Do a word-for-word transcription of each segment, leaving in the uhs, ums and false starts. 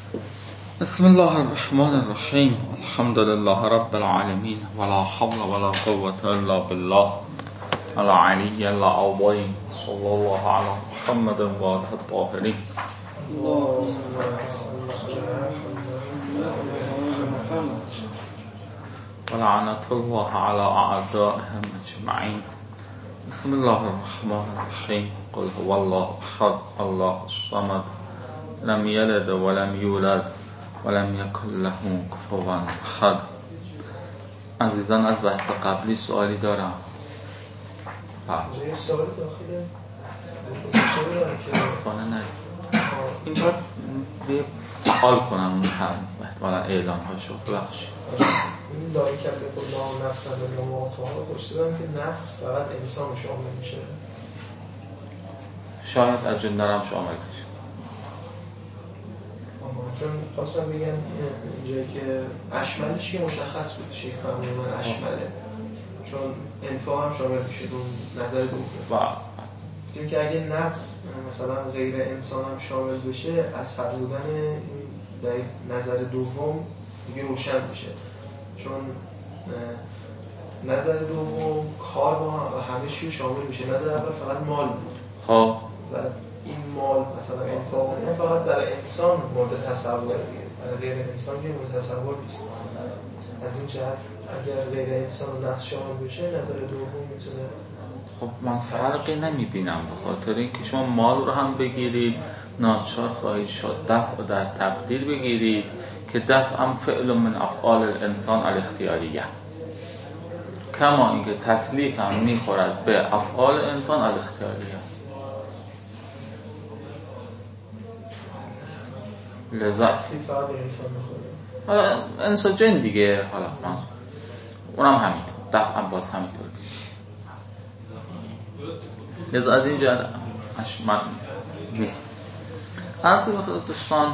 بسم الله الرحمن الرحیم. الحمد لله رب العالمین ولا حول ولا قوة الا بالله العلی العظیم. صلی الله علی محمد و آله الطاهرین. ولعنة الله على اعدائهم اجمعین. بسم الله الرحمن الرحیم. قل هو الله احد الله الصمد لم یلد ولم یولد ولم یکن له کفوا احد. عزیزان از بحث قبلی سوالی دارم؟ یه سوال داخله سوال نه این باید به فعال کنم اون هم احتمالا اعلان ها شد. بخش این داری که به الله نفس به نماطها رو پرسیدم که نفس فقط انسان شامل میشه؟ شاید از جندرم شامل میشه. چون خواستم بگم اینجایی که اشملش که مشخص بود شیخ فرمون من اشمله، چون انفاق هم شامل میشه اون نظر دوم. دیدیم که اگه نفس مثلا غیر انسان هم شامل بشه از فرمودن در نظر دوم دیگه روشن میشه، چون نظر دوم کار با همه چی شامل میشه. نظر اول فقط مال بود خب و این مال مثلا انفاق اون فقط برای انسان مورد تصور دیگه، برای غیر انسان که مورد تصور نیست. از این جهت اگر غیر انسان و نفس شامل بشه نظر دوم میتونه. خب من فرقی نمیبینم، به خاطر اینکه شما مال رو هم بگیرید ناچار خواهید شد دفع در تقدیر بگیرید که دفع هم فعل من افعال الانسان الاختیاریه، کما اینکه تکلیف هم میخورد به افعال انسان الاختیاریه. لذا تکلیف فقط به انسان میخوره. حالا انسان جن دیگه، حالا منظور اونم همینطور، دفع هم باز همینطور دیگه. لذا از این جهت اشمل نیست. از که بخواد دوستان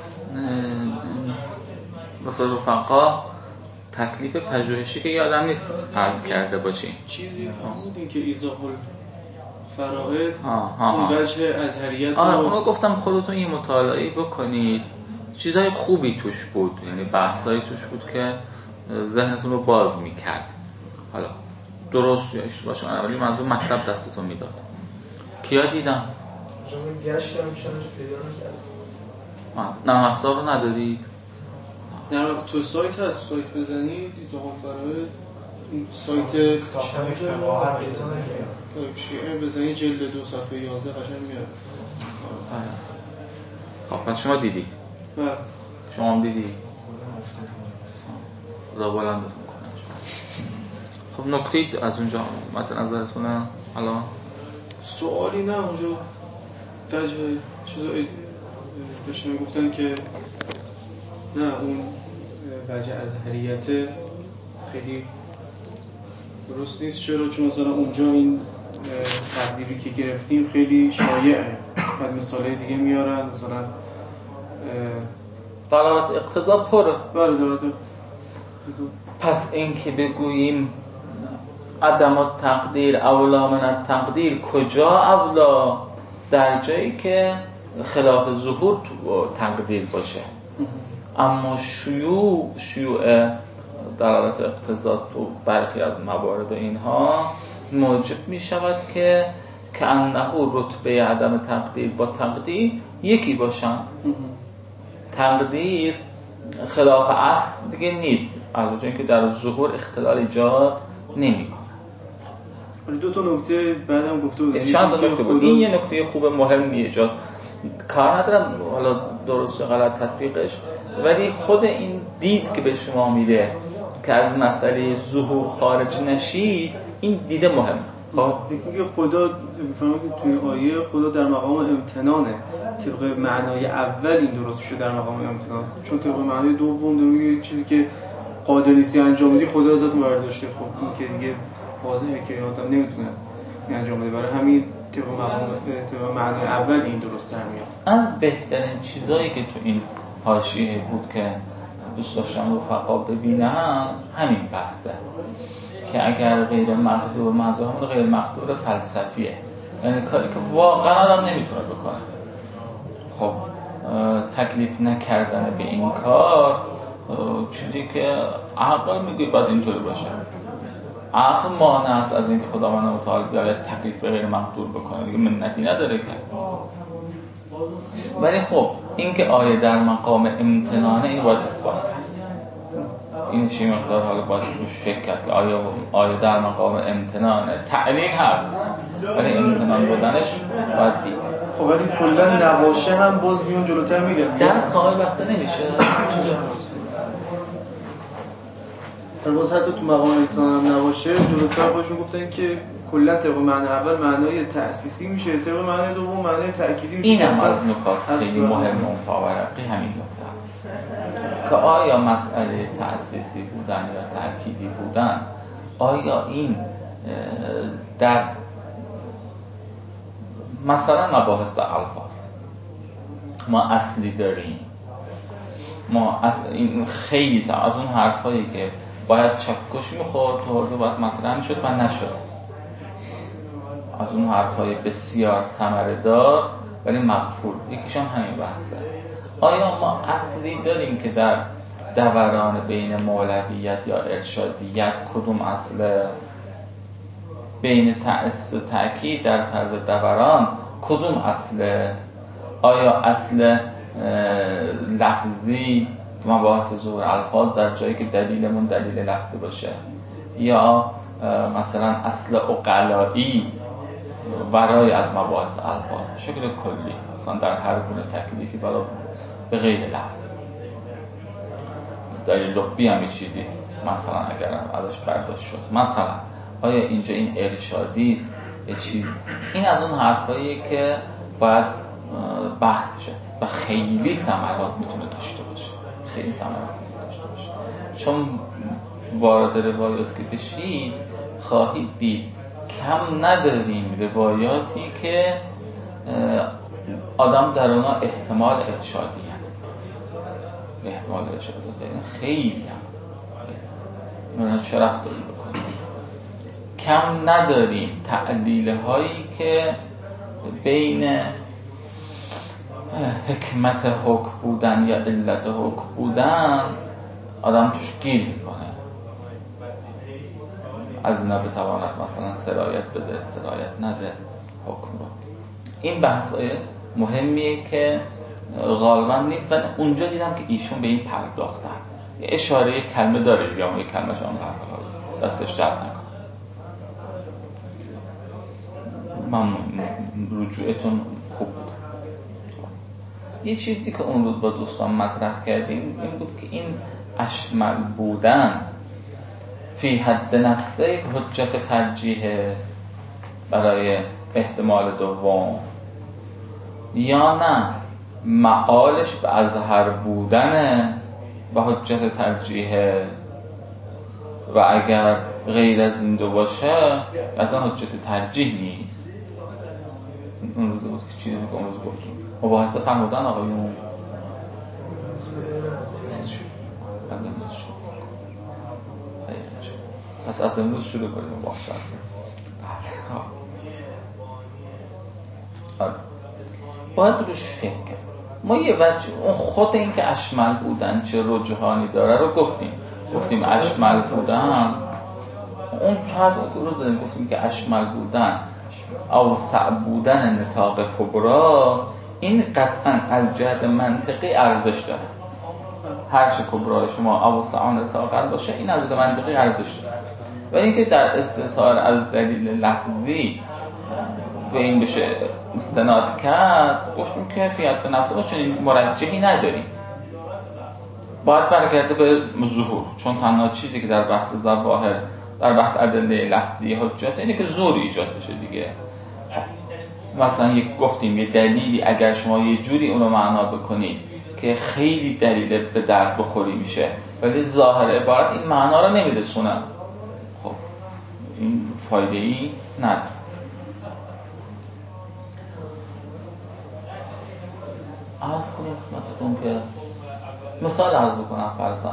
بسید رفقا تکلیف پژوهشی که یادم نیست عرض کرده باشیم چیزی بودین که ایضاح فرائض اون وجه ازهریت آره اونو گفتم خودتون یه مطالعه بکنید، چیزای خوبی توش بود، یعنی بحثایی توش بود که ذهنتون رو باز میکرد. حالا درست یا اشتباه شما اولی منظور مطلب دستتون میداد. کیا دیدم؟ شما گشتم شنش پیدا نکردم. نرم افزار رو ندارید؟ نرم تو سایت هست، سایت بزنید ایضاح فرائض، سایت کتاب فقاهت پیدا نکردم. شیعه بزنید جلد دو صفحه یازده قشنگ میاد. خب پس شما دیدید؟ بله. شما هم دیدید؟ خدا بلندتون کنه. خب نکته از اونجا مد نظرتونه الان؟ سوالی نه اونجا وجه چیزایی داشتم گفتن که نه اون وجه ازهریت خیلی درست نیست. چرا؟ چون مثلا اونجا این تقدیری که گرفتیم خیلی شایعه، بعد مثالای دیگه میارن مثلا دلالت اقتضا پره. بله دلالت. پس این که بگوییم عدم التقدیر اولا من التقدیر، کجا اولا؟ در جایی که خلاف ظهور تو تقدیر باشه. اما شیوع شیوع دلالت اقتضا تو برخی از موارد اینها موجب می شود که کأنه رتبه عدم تقدیر با تقدیر یکی باشند. تقدیر خلاف اصل دیگه نیست، از وجه اینکه در ظهور اختلال ایجاد نمی کنه. دو تا نکته بعدم گفته بود. چند تا نکته بود. این یه نکته خوب مهم ایجاد کار ندارم حالا درست یا غلط تطبیقش، ولی خود این دید که به شما میده که از مسئله ظهور خارج نشید، این دیده مهم. خب دیگه خدا میفهمه که توی آیه خدا در مقام امتنانه، طبق معنای اول این درست شده در مقام امتنان، چون طبق معنای دوم داره چیزی که قادر نیستی انجام بدی خدا ازت برداشته. خب این که دیگه واضحه که آدم نمیتونه انجام بده، برای همین طبق مقام طبق معنای اول این درست در میاد. از بهترین چیزایی که تو این حاشیه بود که دوست داشتم رفقا ببینم همین بحثه که اگر غیر مقدور، منظور همون غیر مقدور فلسفیه، یعنی کاری که واقعا آدم نمیتونه بکنه. خب تکلیف نکردن به این کار چیزی که عقل میگه باید اینطوری باشه. عقل مانع است از اینکه خداوند متعال بیاید تکلیف به غیر مقدور بکنه، دیگه منتی نداره که. ولی خب این که آیه در مقام امتنانه این باید اثبات کرد. این چی مقدار حالا باید روش فکر کرد که آیا آیه در مقام امتنانه تعلیل هست ولی امتنان بودنش باید دید. خب ولی کلا نباشه هم باز میون جلوتر میگه در کامل بسته نمیشه. باز حتی تو مقام امتنان نباشه جلوتر باشون گفتن که کلا طبق معنی اول معنای تأسیسی میشه، طبق معنی دوم معنای تأکیدی میشه. این هم از نکات خیلی مهم اون پاورقی همین نکته است که آیا مسئله تأسیسی بودن یا تأکیدی بودن آیا این در مثلا مباحث الفاظ ما اصلی داریم، ما اصل این خیلی سا از اون حرفایی که باید چکش میخورد تو حوزه باید مطرح میشد و نشد، از اون حرفای بسیار ثمره دار ولی مقفول، یکیشم همین بحثه. آیا ما اصلی داریم که در دوران بین مولویت یا ارشادیت کدوم اصل بین تأسیس و تأکید در فرض دوران کدوم اصل؟ آیا اصل لفظی تو مباحث ظهور الفاظ در جایی که دلیلمون دلیل لفظی باشه، یا مثلا اصل عقلایی ورای از مباحث الفاظ به شکل کلی مثلا در هر گونه تکلیفی برای به غیر لفظ دلیل لغوی هم چیزی مثلا اگر ازش برداشت شد، مثلا آیا اینجا این ارشادی است یه چیز؟ این از اون حرفاییه که باید بحث بشه و خیلی ثمرات میتونه داشته باشه، خیلی ثمرات میتونه داشته باشه. چون وارد روایات که بشید خواهید دید کم نداریم روایاتی که آدم در اونا احتمال ارشادیت احتمال ارشادیت داریم، خیلی هم اونا چه رفتاری بکنیم. کم نداریم تعلیل هایی که بین حکمت حکم بودن یا علت حکم بودن آدم توش گیر میکنه، از اینا بتواند مثلا سرایت بده سرایت نده حکم رو. این بحثای مهمیه که غالبا نیست و اونجا دیدم که ایشون به این پرداختن، یه اشاره کلمه داره یا یه کلمه شما پرداخت دستش جلب نکن. من رجوعتون خوب بود. یه چیزی که اون روز با دوستان مطرح کردیم این بود که این اشمل بودن فی حد نفسه حجت ترجیح برای احتمال دوم یا نه معالش به اظهر بودن و حجت ترجیح و اگر غیر از این دو باشه اصلا حجت ترجیح نیست. اون روز بود که چیزی که اون روز گفتیم مباحثه فرمودن آقایون از امروز شد خیلی نشد، پس از امروز شروع کنیم مباحثه. بله باید روش فکر کرد. ما یه وجه اون خود این که اشمل بودن چه رجحانی داره رو گفتیم گفتیم اشمل بودن اون حرف اون روز داریم گفتیم که اشمل بودن اوسع بودن نطاق کبرا این قطعا از جهت منطقی ارزش داره. هر چه کبرای شما اوسع نطاق باشه این از جهت منطقی ارزش داره. و اینکه در استثار از دلیل لفظی به این بشه استناد کرد گفتیم کیفیت نفس ما چون مرجحی نداریم، باید برگرده به ظهور، چون تنها چیزی که در بحث ظواهر در بحث ادله لفظی حجت اینه که ظهور ایجاد بشه دیگه. مثلا یک گفتیم یه دلیلی اگر شما یه جوری اونو معنا بکنید که خیلی دلیل به درد بخوری میشه ولی ظاهر عبارت این معنا رو نمیرسونه، خب این فایده ای نداره. عرض کنیم خدمتتون که مثال عرض بکنم، فرضاً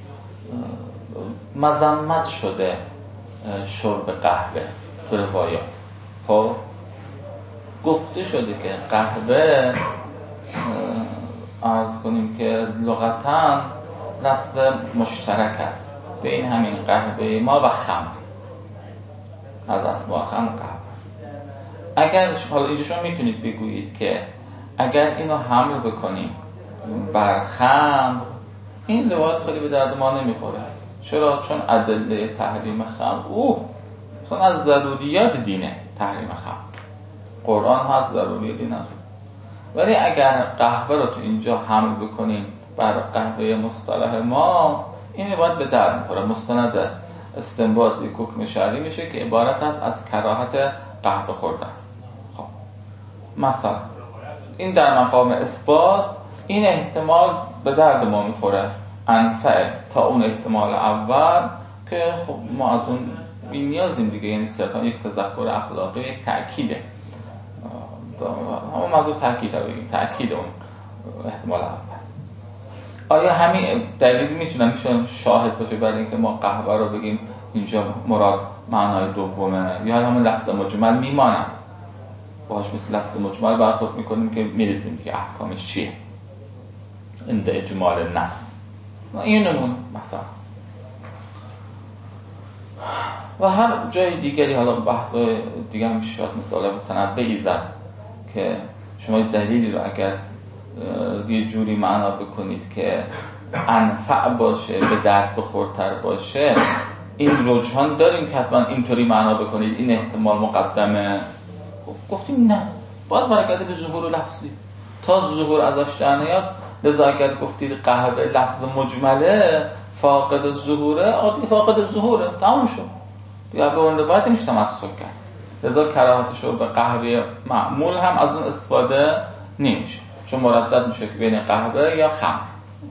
مذمت شده شرب قهوه تو روایات، خب گفته شده که قهوه عرض کنیم که لغتاً لفظ مشترک است بین همین قهوه ما و خمر. از اسماء خمر قهوه است. اگر حالا اینجا شما میتونید بگویید که اگر اینو حمل بکنیم بر خمر، این روایت خیلی به درد ما نمیخوره. چرا؟ چون ادله تحریم خمر او اصلا از ضروریات دینه. تحریم خمر قرآن ها از ضروریات دین است. ولی اگر قهوه رو تو اینجا حمل بکنیم بر قهوه مصطلح ما، این باید به درد میخوره. مستند استنباط یک حکم شرعی میشه که عبارت است از کراهت قهوه خوردن. خب مثلا این در مقام اثبات، این احتمال به درد ما میخوره انفع تا اون احتمال اول که خب ما از اون بی نیازیم دیگه. یعنی صرفا یک تذکر اخلاقی، یک تأکیده. همون موضوع تأکید رو بگیم، تأکید اون احتمال اول. آیا همین دلیل میتونم میشون شاهد باشه برای اینکه ما قهوه رو بگیم اینجا مراد معنای دومه، یا همون لفظ مجمل میماند باهاش مثل لفظ مجمل برخورد میکنیم که میرسیم دیگه احکامش چیه عند اجمال نص. این نمونه مثلا. و هر جای دیگری حالا بحث دیگه هم شاید مثال متنبعی زد که شما دلیلی رو اگر یه جوری معنا بکنید که انفع باشه، به درد بخورتر باشه، این رجحان داریم که حتما اینطوری معنا بکنید این احتمال مقدمه. خب گفتیم نه، باید برگرده به ظهور لفظی تا ظهور ازش در نیاد. لذا اگر گفتید قهوه لفظ مجمله فاقد ظهوره، عادی فاقد ظهوره، تمام شد دیگه. به اون روایت نمیشه تمسک کرد. لذا کراهتش رو به قهوه معمول هم از اون استفاده نمیشه، چون مردد میشه که بین قهوه یا خمر.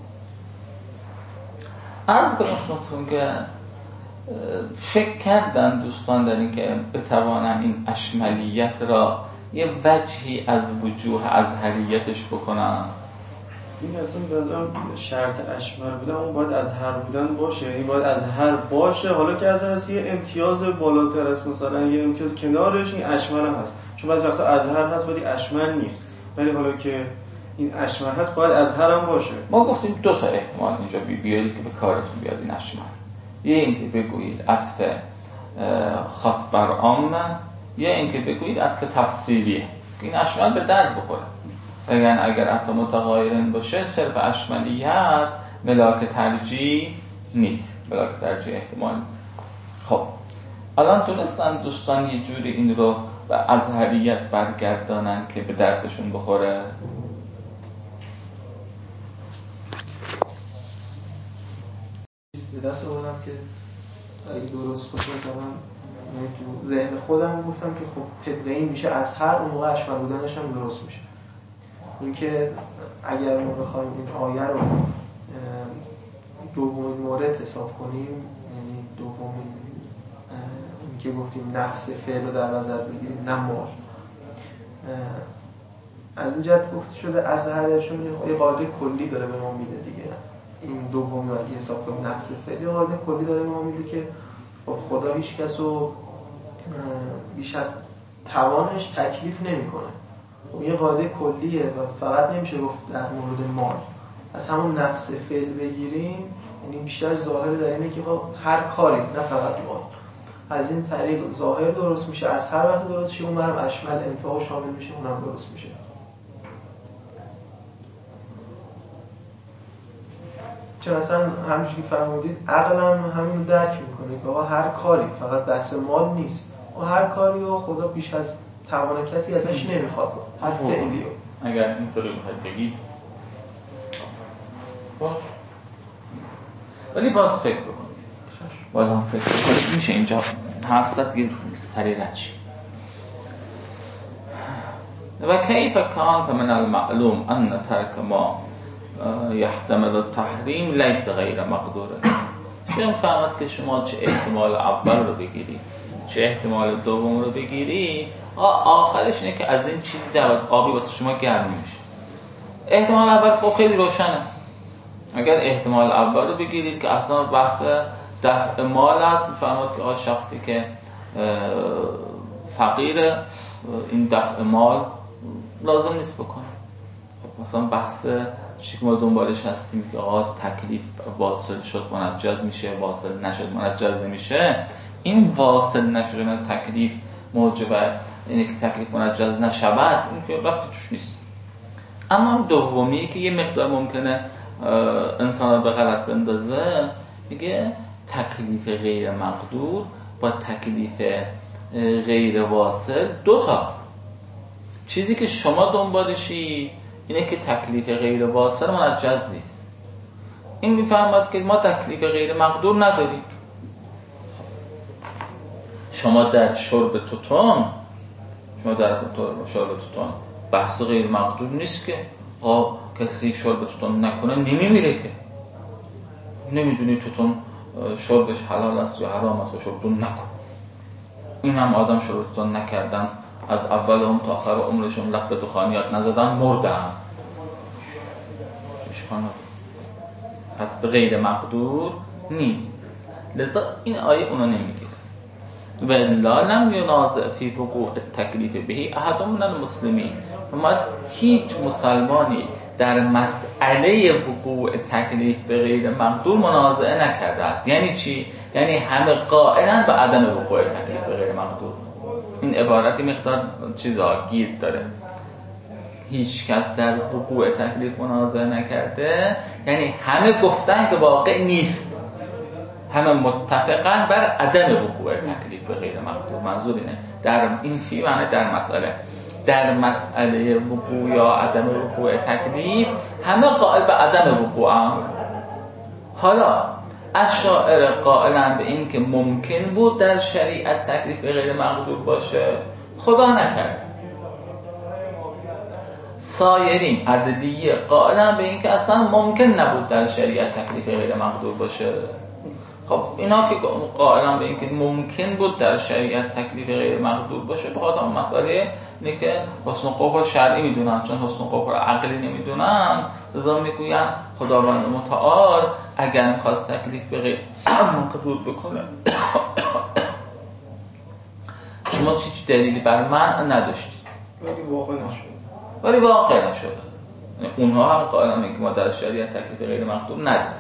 عرض کنم خدمتتون که فکر کردن دوستان در این که بتوانن این اشملیت را یه وجهی از وجوه ازهریتش بکنن. این اصلا بازم شرط اشمل بودن، اون باید از هر بودن باشه، یعنی باید از هر باشه. حالا که از هر یه امتیاز بالاتر است، مثلا یه امتیاز کنارش این اشمل هم هست، چون بعضی وقتا از هر هست ولی اشمل نیست. ولی حالا که این اشمل هست باید از هر هم باشه. ما گفتیم دو تا احتمال اینجا بیارید که به کارتون بیاد این اشمل. یه اینکه بگویید عطف خاص بر عام، یه اینکه بگویید عطف تفصیلیه که این اشمل به درد بخوره. بگن اگر عطف متغایرن باشه صرف اشملیت ملاک ترجیح نیست، ملاک ترجیح احتمال نیست. خب الان تونستن دوستان یه جوری این رو به ازهریت برگردانن که به دردشون بخوره؟ به دست آوردم که اگه درست باشه مثلا تو ذهن خودم گفتم که خب طبق این میشه از هر اون موقع اشمل بودنش هم درست میشه. این که اگر ما بخوایم این آیه رو دومین مورد حساب کنیم، یعنی دومین این که گفتیم نفس فعل رو در نظر بگیریم نه مال، از این جهت گفته شده از هر چون یه قاعده کلی داره به ما میده دیگه. این دومی اگه حساب کنیم نفس فعل یه قاعده کلی داره به ما میده که خدا هیچ کس رو بیش از توانش تکلیف نمیکنه. خب یه قاعده کلیه و فقط نمیشه گفت در مورد مال. از همون نفس فعل بگیریم، یعنی بیشتر ظاهر در اینه که خب هر کاری نه فقط مال. از این طریق ظاهر درست میشه، از هر وقت درست شه اونم اشمل انفعال شامل میشه، اونم درست میشه. چون اصلا همونجوری که فرمودید عقلم همین رو درک میکنه که آقا هر کاری فقط بحث مال نیست و هر کاری رو خدا بیش از توان کسی ازش نمیخواد، هر فعلی رو. اگر اینطوری بخواید بگید باش، ولی باز فکر بکنید، باز هم فکر بکنید میشه اینجا حرف زد دیگه سریع رد شید. و کیف کان من المعلوم ان ترک ما یحتمل التحریم لیس غیر مقدوره. شما فهمت که شما چه احتمال اول رو بگیری چه احتمال دوم رو بگیری، آخرش اینه که از این چیزی در آبی واسه شما گرم میشه. احتمال اول خب خیلی روشنه. اگر احتمال اول رو بگیرید که اصلا بحث دفع مال هست، میفهمید که آ شخصی که فقیر این دفع مال لازم نیست بکنه. خب مثلا بحث چیزی که ما دنبالش هستیم که آقا تکلیف واصل شد منجز میشه، واصل نشد منجز نمیشه. این واصل نشدن تکلیف موجب اینه که تکلیف منجز نشود، این که ربطی توش نیست. اما دومی که یه مقدار ممکنه انسان رو به غلط بندازه، میگه تکلیف غیر مقدور با تکلیف غیر واصل دو تاست. چیزی که شما دنبالشی اینه که تکلیف غیر واصل منجز نیست. این میفهمد که ما تکلیف غیر مقدور نداریم. شما در شرب توتون شما در شرب توتون بحث غیر مقدور نیست که آقا کسی شرب توتون نکنه نمیمیره، که نمیدونی توتون شربش حلال است یا حرام است و شربتون نکن. این هم آدم شرب توتون نکردن، از اول هم تا آخر عمرشون لب به دخانیات نزدن، مردن. اشکال نداره، پس به غیر مقدور نیست. لذا این آیه اونو نمیگه. و الا لم ینازع فی وقوع التکلیف بهی احد من المسلمین. ما هیچ مسلمانی در مسئله وقوع تکلیف به غیر مقدور منازعه نکرده است. یعنی چی؟ یعنی همه قائلن به عدم وقوع تکلیف به غیر مقدور. این عبارتی مقدار چیزا گیر داره. هیچ کس در وقوع تکلیف منازعه نکرده، یعنی همه گفتن که واقع نیست، همه متفقن بر عدم وقوع تکلیف به غیر مقدور. منظور اینه در این چی معنی در مسئله در مسئله وقوع یا عدم وقوع تکلیف همه قائل به عدم وقوع هم. حالا اشاعره قائلن به این که ممکن بود در شریعت تکلیف به غیر مقدور باشه، خدا نکرد. سایرین عدلیه قائلن به این که اصلا ممکن نبود در شریعت تکلیف غیر مقدور باشه. خب اینا که قائلن به این که ممکن بود در شریعت تکلیف غیر مقدور باشه، به خاطر مسئله اینه که حسن قبول شرعی میدونن، چون حسن قبول عقلی نمیدونن، لذا میگوین خداوند متعال اگر میخواست تکلیف به غیر مقدور بکنه شما هیچ دلیلی بر منع نداشتید، ولی واقع نشد ولی واقع نشد. اونها هم قائلن که ما در شریعت تکلیف غیر مقدور نداریم.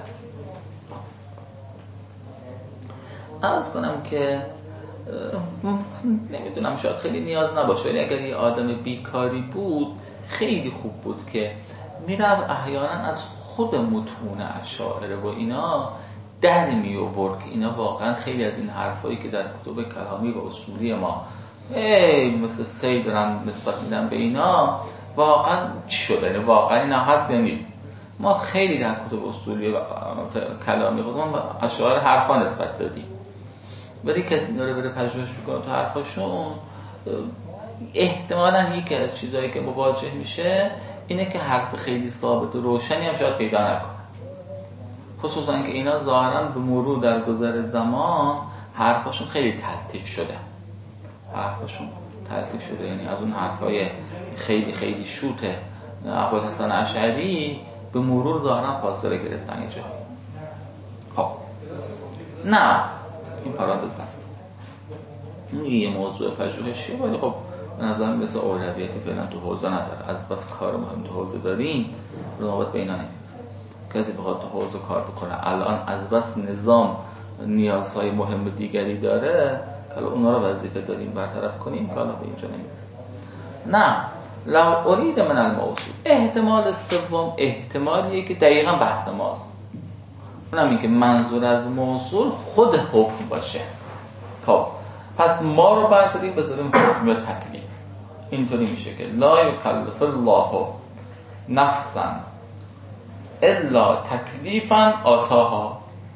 عرض کنم که نمیدونم شاید خیلی نیاز نباشه، ولی اگر یه آدم بیکاری بود خیلی خوب بود که میرفت احیانا از خود متون اشاعره و اینا در می آورد که اینا واقعا خیلی از این حرفایی که در کتب کلامی و اصولی ما ای مثل سید دارن نسبت میدن به اینا، واقعا چی شده؟ واقعا اینا هست یا نیست؟ ما خیلی در کتب اصولی و کلامی خودمون اشاعره حرفا نسبت دادیم، ولی کسی اینا رو بره پژوهش میکنه تو حرفاشون، احتمالاً یکی از چیزایی که مواجه میشه اینه که حرف خیلی ثابت و روشنی هم شاید پیدا نکنه، خصوصا که اینا ظاهراً به مرور در گذر زمان حرفاشون خیلی تلطیف شده حرفاشون تلطیف شده یعنی از اون حرفای خیلی خیلی شوت ابوالحسن اشعری به مرور ظاهراً فاصله گرفتن اینجا. خب نه این پرانتز بسته، این یه موضوع پژوهشیه، ولی خب به نظر مثل اولویتی فعلا تو حوزه نداره. از بس کار مهم تو حوزه داریم رقابت بین اینا نیست. کسی بخواد تو حوزه کار بکنه الان از بس نظام نیازهای مهم دیگری داره که اونا رو وظیفه داریم برطرف کنیم که حالا به اینجا نمیرسه. نه لو ارید من الموصول، احتمال سوم احتمالیه که دقیقاً بحث ماست، اونم این که منظور از موصول خود حکم باشه. خب پس ما رو برداریم بذاریم حکم یا تکلیف. اینطوری میشه که لا یکلف الله نفسا الا تکلیفا آتاها.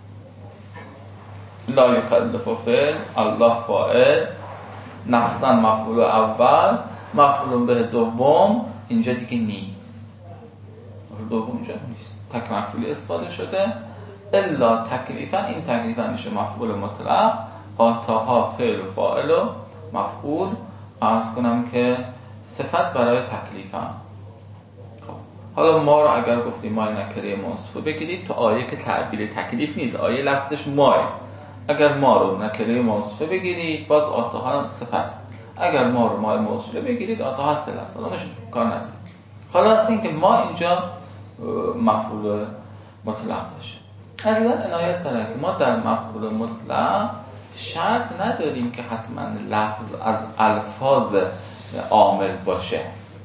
لا یکلف فعل، الله فاعل، نفسا مفعول اول، مفعول به دوم اینجا دیگه نیست، مفعول دوم اینجا نیست، تک مفعول استفاده شده. الا تکلیفا، این تکلیفا میشه مفعول مطلق، آتاها فعل و فاعل و مفعول. عرض کنم که صفت برای تکلیفا. خب حالا ما رو اگر گفتیم ما نکره موصوفه بگیرید، تو آیه که تعبیر تکلیف نیست، آیه لفظش ماه، اگر ما رو نکره موصوفه بگیرید باز آتاها صفت، اگر ما رو ماه موصوفه بگیرید آتاها صله است، نشه کار نداریم. خلاص این که ما اینجا مفعول مطلق باشه. اگر عنایت داره که ما در مفعول مطلق شرط نداریم که حتما لفظ از الفاظ عامل باشه.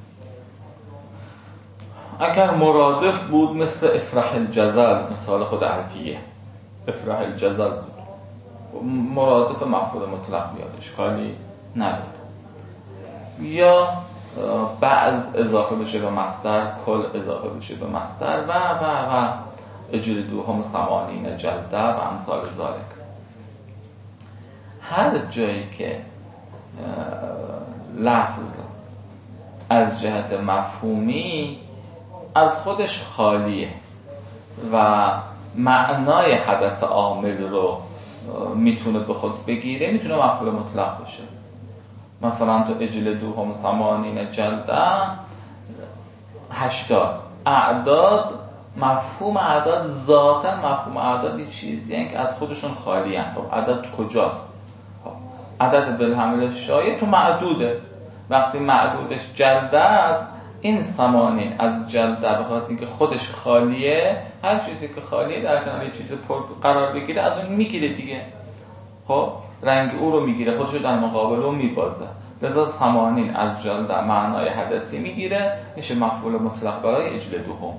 اگر مرادف بود مثل افرح الجزل، مثال خود الفیه افرح الجزل بود، مرادف مفعول مطلق بیاد، اشکالی نداره. یا بعض اضافه بشه به مصدر، کل اضافه بشه به مصدر و و و اجلدوهم ثمانین جلده و امثال ذالک. هر جایی که لفظ از جهت مفهومی از خودش خالیه و معنای حدث عامل رو میتونه به خود بگیره، میتونه مفعول مطلق باشه. مثلا تو اجلدوهم ثمانین جلده، هشتاد اعداد، مفهوم اعداد ذاتاً مفهوم اعداد یه چیزی که از خودشون خالی هستند. خب عدد کجاست؟ خب عدد بالحمل شایع تو معدوده. وقتی معدودش جلده است، این ثمانین از جلده به خاطر اینکه خودش خالیه، هر چیزی که خالیه در کنار یه چیز پر قرار بگیره از اون میگیره دیگه. خب رنگ او رو میگیره، خودش رو در مقابل اون میبازه. لذا ثمانین از جلده معنای حدثی میگیره، میشه مفعول مطلق برای اجلدوهم.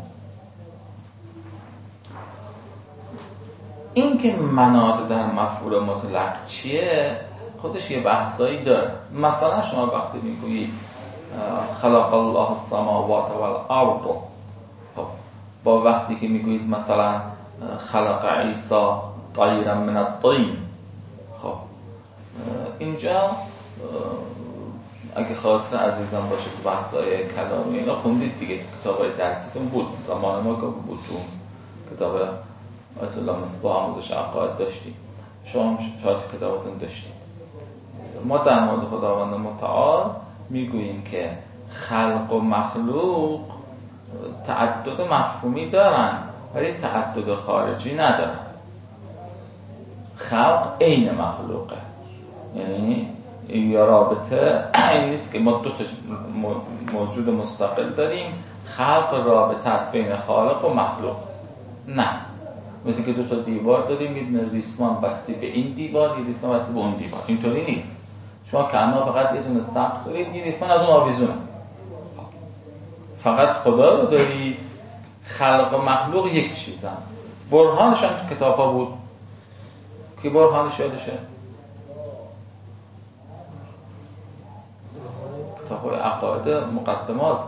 این که مناط در مفعول مطلق چیه خودش یه بحثایی داره. مثلا شما وقتی میگویید خلق الله السماوات والارض، خب با وقتی که میگویید مثلا خلق عیسی طیرا من الطین، خب اینجا اگه خاطر عزیزان باشه تو بحثای کلامی اینا خوندید دیگه، تو کتابای درسیتون بود، زمان ما بود، تو کتاب آیت الله مصباح آموزش عقاید داشتیم، شما شاید کتاباتون داشتید. ما در مورد خداوند متعال میگوییم که خلق و مخلوق تعدد مفهومی دارن ولی تعدد خارجی ندارن. خلق عین مخلوقه، یعنی یا رابطه این نیست که ما دو تا موجود مستقل داریم، خلق رابطه است بین خالق و مخلوق. نه، مثل که دو تا دیوار داریم، یه دونه ریسمان بستی به این دیوار، یه ریسمان بستی به اون دیوار. اینطوری نیست. شما کانا فقط یه دونه سقف دارید، یه ریسمان از اون آویزونه. فقط خدا رو دارید، خلق و مخلوق یک چیزن. برهانش هم تو کتاب ها بود که برهانش یادشه؟ کتاب های عقاید مقدمات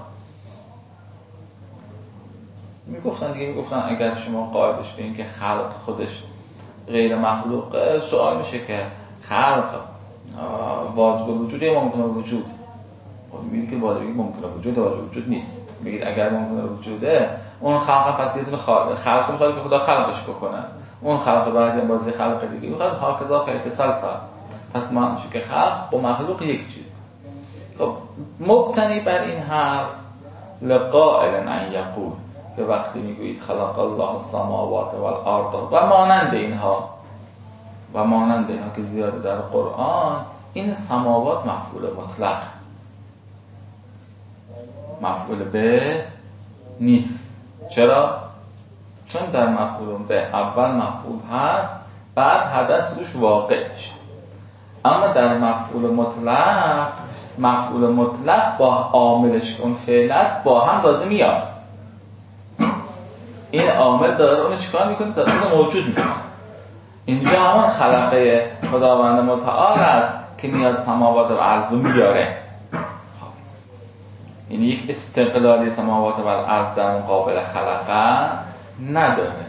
میگفتن دیگه، میگفتن اگر شما قائلش به این که خلق خودش غیر مخلوق، سوال میشه که خلق واجب وجود یا ممکنه وجود؟ میگید که واجبی ممکنه وجود، واجب وجود نیست. میگید اگر ممکنه وجوده، اون خلق پس یه دونه خالق خلق میخواد که خدا خلقش بکنه، اون خلق بعد بازی خلق دیگه میخواد هاکذا فاتصال سال. پس ما میشه که خلق با مخلوق یک چیز. خب مبتنی بر این حرف لقائل ان یقول، که وقتی میگویید خلق الله السماوات والارض و مانند اینها و مانند اینها که زیاده در قرآن، این سماوات مفعول مطلق، مفعول به نیست. چرا؟ چون در مفعول به اول مفعول هست، بعد حدث روش واقع میشه. اما در مفعول مطلق، مفعول مطلق با عاملش که اون فعل است با هم تازه میاد. این عامل داره اونو چیکار میکنه؟ تازه موجود میکنه. اینجا همون خلقه خداوند متعال است که میاد سماوات و ارض رو میاره. یعنی یک استقلالی سماوات و ارض در مقابل خلقه نداره.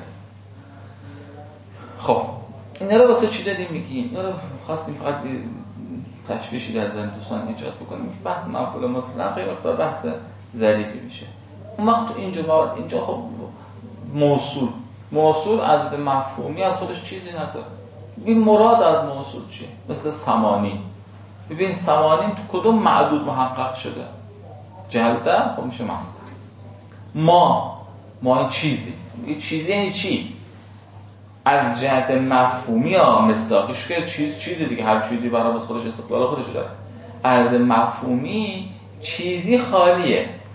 خب اینا رو واسه چی دادیم میگیم؟ اینا رو خواستیم فقط تشویشی در ذهن دوستان ایجاد بکنیم. بحث مفعول مطلق یه مقدار بحث ظریفی میشه. اون وقت تو اینجا اینجا خب موصول موصول از مفهومی از خودش چیزی نداره. ببین مراد از موصول چیه؟ مثل ثمانین. ببین ثمانین تو کدوم معدود محقق شده؟ جلده خب میشه مصدر. ما ما این چیزی این چیزی یعنی چی؟ از جهت مفهومی ها مصداقش که چیز چیزی دیگه، هر چیزی برای خودش استقلال خودش داره. از مفهومی چیزی خالیه،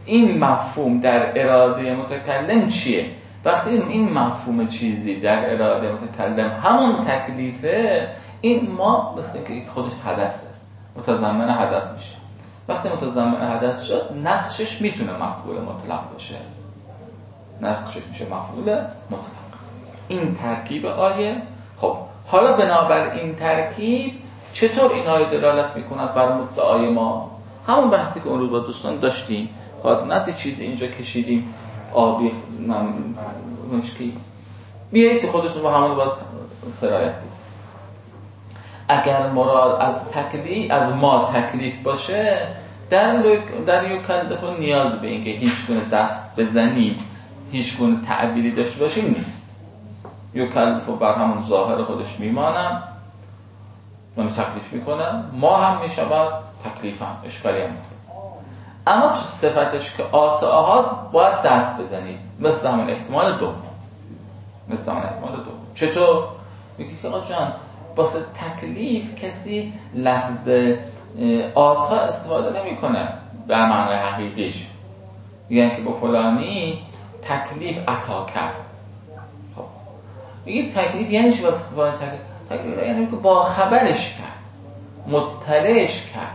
این مفهوم در اراده متکلم چیه؟ وقتی این مفهوم چیزی در اراده متکلم همون تکلیفه، این ما مثل که خودش حدثه، متضمن حدث میشه. وقتی متضمن حدث شد، نقشش میتونه مفعول مطلق باشه، نقشش میشه مفعول مطلق. این ترکیب آیه. خب حالا بنابر این ترکیب چطور این آیه دلالت میکند بر مدعای ما؟ همون بحثی که اون روز با دوستان داشتیم، خاطر از چیز اینجا کشیدیم آبی مشکی، بیایید که خودتون با همون باز سرایت بدید. اگر مراد از تکلیف از ما تکلیف باشه، در در یکلفون نیاز به اینکه هیچ گونه دست بزنید، هیچ گونه تعبیری داشته باشیم نیست. یکلفو بر همون ظاهر خودش میمانم، منو تکلیف میکنم، ما هم میشود تکلیفم، اشکالی هم نیست. اما تو صفتش که آتاهاست باید دست بزنید، مثل همون احتمال دوم. مثل همون احتمال دوم چطور؟ میگه که آقا جان واسه تکلیف کسی لفظ آتا استفاده نمی کنه به معنای حقیقیش. میگن که با فلانی تکلیف عطا کرد. خب میگه تکلیف یعنی چی؟ با فلانی تکلیف تکلیف یعنی که با خبرش کرد، مطلعش کرد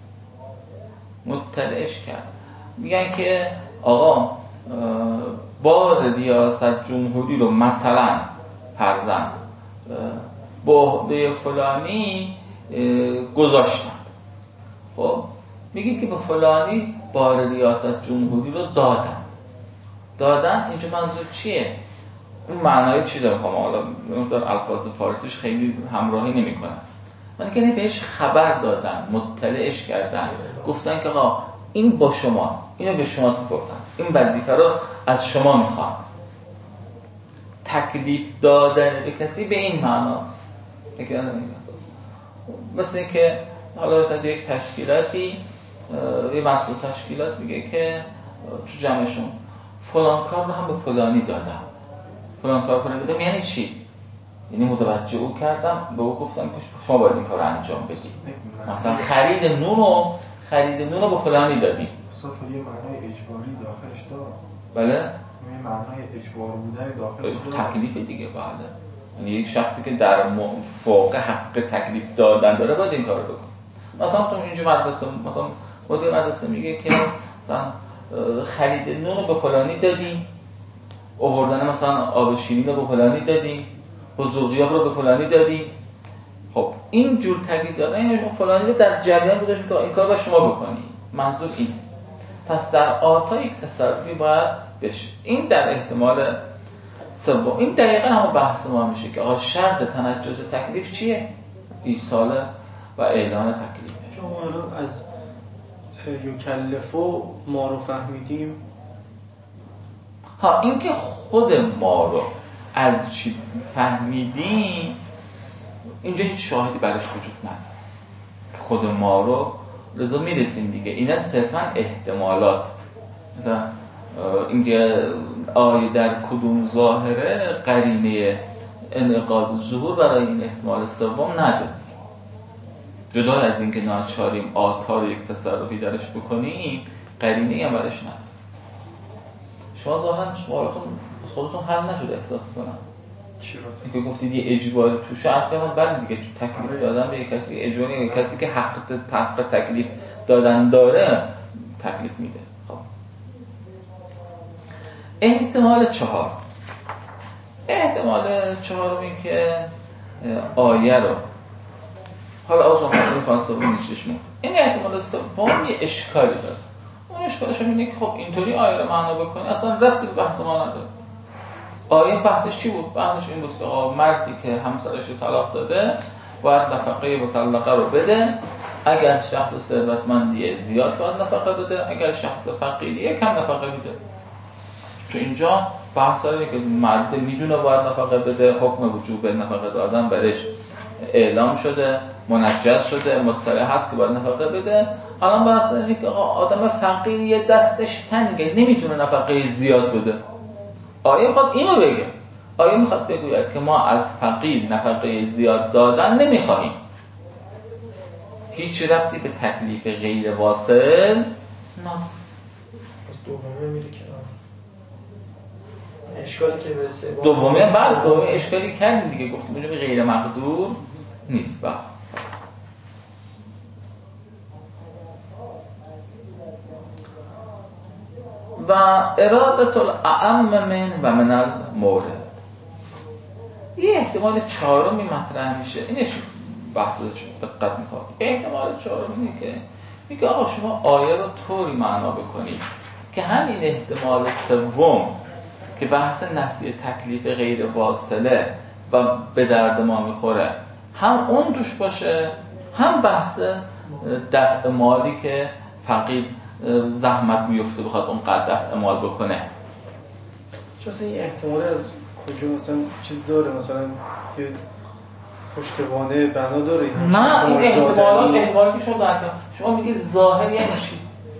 مطلعش کرد. میگن که آقا بار ریاست جمهوری رو مثلا فرضاً با عهده فلانی گذاشتن. خب میگه که به فلانی بار ریاست جمهوری رو دادن. دادن اینجا منظور چیه؟ اون معنای چی داره؟ خب حالا در الفاظ فارسیش خیلی همراهی نمی‌کنن. من که بهش خبر دادن، مطلعش کردن، گفتن که آقا این با شماست، اینو به شما سپردن، این وظیفه رو از شما میخوام. تکلیف دادن به کسی به این معناست. مثل که حالا تا یک تشکیلاتی یه مسئول تشکیلات میگه که تو جمعشون فلان کار رو هم به فلانی دادم، فلان کار فلانی دادم. یعنی چی؟ یعنی متوجه او کردم، به او گفتم که شما باید این کار رو انجام بدید. مثلا خرید نون رو خرید نون رو به فلانی دادیم. اصلا یه معنای اجباری داخلش داره. بله؟ یه معنای اجبار بودن داخلش داره. تکلیف دیگه. بله. یعنی یک شخصی که در فوق حق تکلیف دادن داره باید این کار رو بکنه. مثلا تو اینجا مدرسه، مثلا مدیر مدرسه میگه که مثلا خرید نون رو به فلانی دادیم، آوردن مثلا آب شیرین رو به فلانی دادیم، بزرگیاب رو به فلانی دادیم. خب این جور تکلیف دادن یعنی فلانی رو در جریان بودش که این کار رو شما بکنی. منظور این. پس در آتا یک تصرفی باید بشه. این در احتمال سوم. این دقیقا همون بحث ما میشه که آقا شرط تنجز تکلیف چیه؟ ایصال و اعلان تکلیفه. شما الان از یکلفو ما رو فهمیدیم. ها این که خود ما رو از چی فهمیدیم، اینجا هیچ شاهدی برش وجود نداره. خود ما رو لذا میرسیم دیگه. اینا صرفا احتمالات. مثلا اینکه آیه در کدوم ظاهره قرینه انعقاد ظهور برای این احتمال سوم نداره. جدا از اینکه ناچاریم آتا رو یک تصرفی درش بکنیم، قرینه هم برش نداره. شما ظاهرا سوالاتون خودتون حل نشده احساس کنم. چی راستی که گفتید یه اجباری توشه، اصلا بله دیگه تو تکلیف دادن به کسی اجباری، کسی که حق حق تکلیف دادن داره تکلیف میده. خب احتمال چهار، احتمال چهارم این که آیه رو حالا از اون فلسفه نیستش. این احتمال سوم یه اشکالی داره. اون اشکالش اینه که خب اینطوری آیه رو معنا بکنی اصلا ربطی به بحث ما نداره. آیه بحثش چی بود؟ بحثش این بود که مردی که همسرش رو طلاق داده باید نفقه مطلقه رو بده. اگر شخص ثروتمندیه زیاد باید نفقه بده، اگر شخص فقیریه کم نفقه میده. چون اینجا بحث اینه که مرد میدونه باید نفقه بده، حکم وجوب نفقه دادن برش اعلام شده، منجز شده، مطلع هست که باید نفقه بده. الان بحث اینه که آدم فقیریه دستش تنگه نمیتونه نفقه زیاد بده. آیه میخواد اینو بگه. آیه میخواد بگوید که ما از فقیر نفقه زیاد دادن نمیخواهیم. هیچ ربطی به تکلیف غیر واصل نه. از دومه میره کنار. اشکالی که به سوم دومه بعد دومه اشکالی کردیم دیگه، گفتیم اونجا به غیر مقدور نیست. بعد و ارادت الاعم من و من المورد، یه احتمال چهارمی مطرح میشه، اینش بحثش دقت میخواد. احتمال چهارم اینه که میگه آقا شما آیه رو طوری معنا بکنید که همین احتمال سوم که بحث نفی تکلیف غیر واصله و به درد ما میخوره هم اون توش باشه، هم بحث دفع مالی که فقیر زحمت میفته بخواد اونقدر دفع مال بکنه. چون این احتمال از کجا مثلا چیز داره، مثلا که پشتوانه بنا داره؟ نه این احتمالات احتمالی که شما دارید، شما میگید ظاهر یعنی چی؟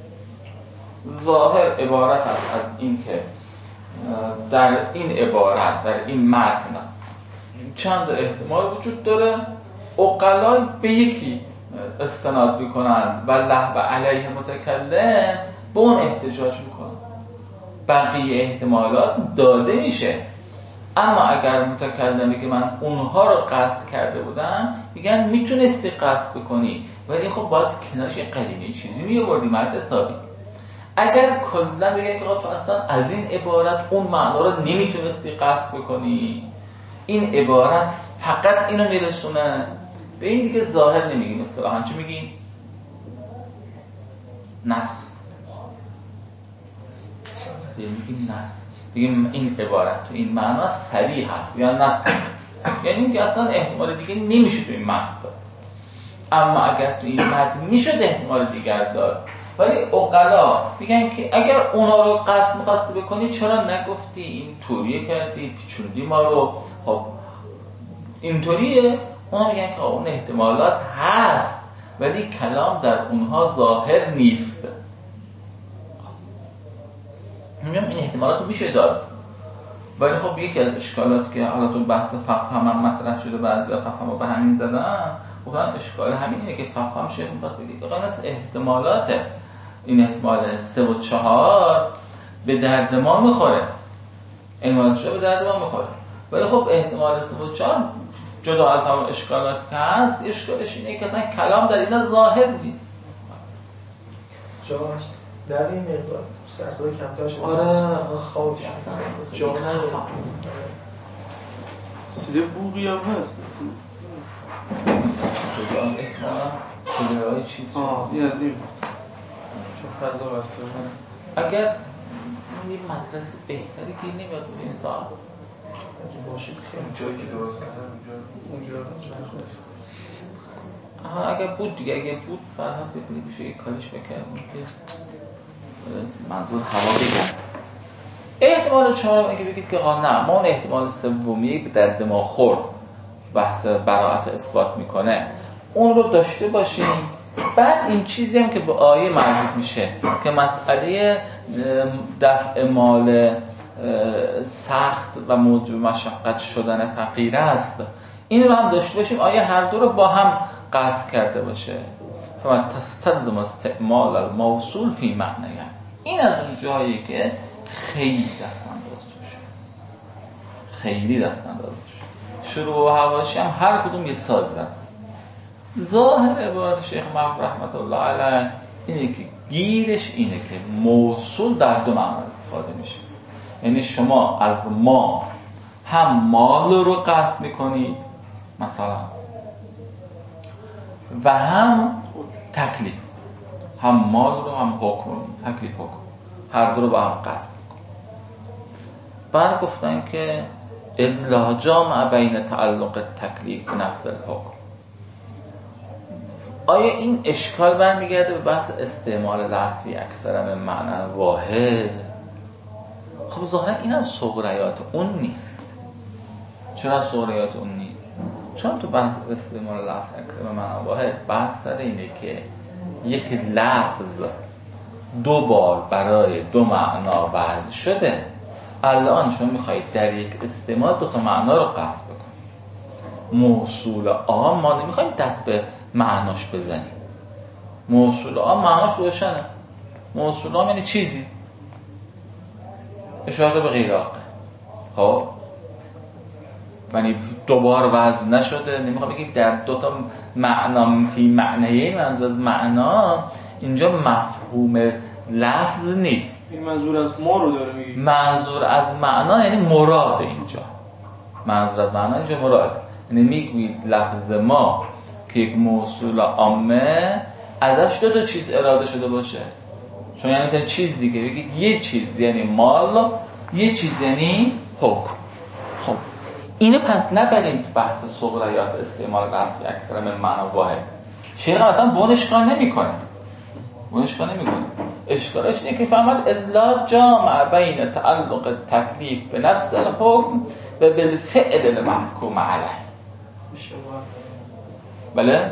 ظاهر عبارت است از این که در این عبارت، در این متن چند احتمال وجود داره، عقلا به یکی استناد میکنند و لهو علیه متکلم به اون احتجاج میکنند، بقیه احتمالات داده میشه. اما اگر متکلمه که من اونها رو قصد کرده بودم، میگن میتونستی قصد بکنی ولی خب باید کنارش یه قرینه چیزی میآوردی مرد حسابی. اگر کلا بگن که تو اصلا از این عبارت اون معنا رو نمیتونستی قصد بکنی، این عبارت فقط اینو میرسونه، به این دیگه ظاهر نمیگیم، اصطلاحاً چی میگیم؟ نص. میگیم نص، بگیم این عبارت تو این معنا صریح هست یا نص، یعنی اینکه اصلا احتمال دیگه نمیشه تو این متن داد. اما اگر تو این متن میشد احتمال دیگر داد، ولی عقلا میگن که اگر اونا رو قصد می‌خواستی بکنی چرا نگفتی این طوریه کردی، پیچوندی ما رو. خب اینطوریه. اونا میگن که اون احتمالات هست ولی کلام در اونها ظاهر نیست. میگم این احتمالات رو میشه داد، ولی خب یکی از اشکالاتی که حالا تو بحث فقه هم مطرح شده، بعضیا فقه هم به همین زدن، گفتن اشکال همینه که فقه هم شیخ میخواد بگید که قیمت احتمالات این احتمال سه و چهار به درد ما میخوره، احتمالاتش به درد ما میخوره، ولی خب احتمال سه و چهار جدا از همون اشکالاتی که هست، اشکالش اینه که اصلا کلام در اینا ظاهر نیست. جاش در این مقدار سرسده کمتر شده. آره خواب اصلا جا نداره. سیده بوقی هم هست جدا احتمالا کلرهای چیز آه این از این چون فضا بسته اگر این مدرس بهتری که نمیاد به این ساعت اگه باشه جایی که درست کردن اونجا اونجا آها اگر بود دیگه، اگر بود بعد هم ببینی بشه یک کاریش بکنیم که منظور هوا بگم. احتمال چهارم اگه بگید که نه ما اون احتمال سومیه به درد ما خورد بحث براءت اثبات میکنه اون رو داشته باشیم. بعد این چیزی هم که به آیه مربوط میشه که مسئله دفع مال سخت و موجب مشقت شدن فقیر است، این رو هم داشته باشیم، آیه هر دو رو با هم قصد کرده باشه. فما تستلزم استعمال الموصول فی معنیه. این از اون جایی که خیلی دستانداز توشه، خیلی دستانداز توشه، شروع و حواشی هم هر کدوم یه ساز دارن. ظاهر عبارت شیخ محمود رحمت الله علیه اینه که گیرش اینه که موصول در دو معنا استفاده میشه، یعنی شما از ما هم مال رو قصد میکنید مثلا و هم تکلیف، هم مال رو هم حکم تکلیف حکم هر دو رو با هم قصد میکنید. بعد گفتن که اذ لا جامع بین تعلق تکلیف به نفس الحکم. آیا این اشکال برمیگرده به بحث استعمال لفظی اکثر من معنی واحد؟ خب ظاهرا این از صغریات اون نیست. چرا صغریات اون نیست؟ چون تو بحث استعمال لفظ اکثر من معنی واحد بحث سر اینه که یک لفظ دو بار برای دو معنا وضع شده، الان شما میخواید در یک استعمال دو تا معنا رو قصد بکنید. موصول عام ما نمیخوایم دست به معناش بزنیم. موصول عام معناش روشنه. موصول عام یعنی چیزی اشاره به غیر عاقل. خب یعنی دوبار وزن نشده. نمیخوام بگیم در دو تا معنا فی معنیه، منظور از معنا اینجا مفهوم لفظ نیست. این منظور از ما رو داره میگه. منظور از معنا یعنی مراد اینجا. منظور از معنا اینجا مراده. یعنی میگوید لفظ ما که یک موصول عامه ازش دو تا چیز اراده شده باشه. چون یعنی مثلا چیز دیگه بگید یه چیز یعنی مال، یه چیز یعنی حکم. خب اینو پس نبریم تو بحث صغریات استعمال قصد اکثر من معنا واحد. شیخ اصلا بون اشکال نمیکنه. بون اشکال نمیکنه. اشکالش اینه که فهمد ازلا جامع بین تعلق تکلیف به نفس الحکم و بالفعل المحکوم علیه. بله؟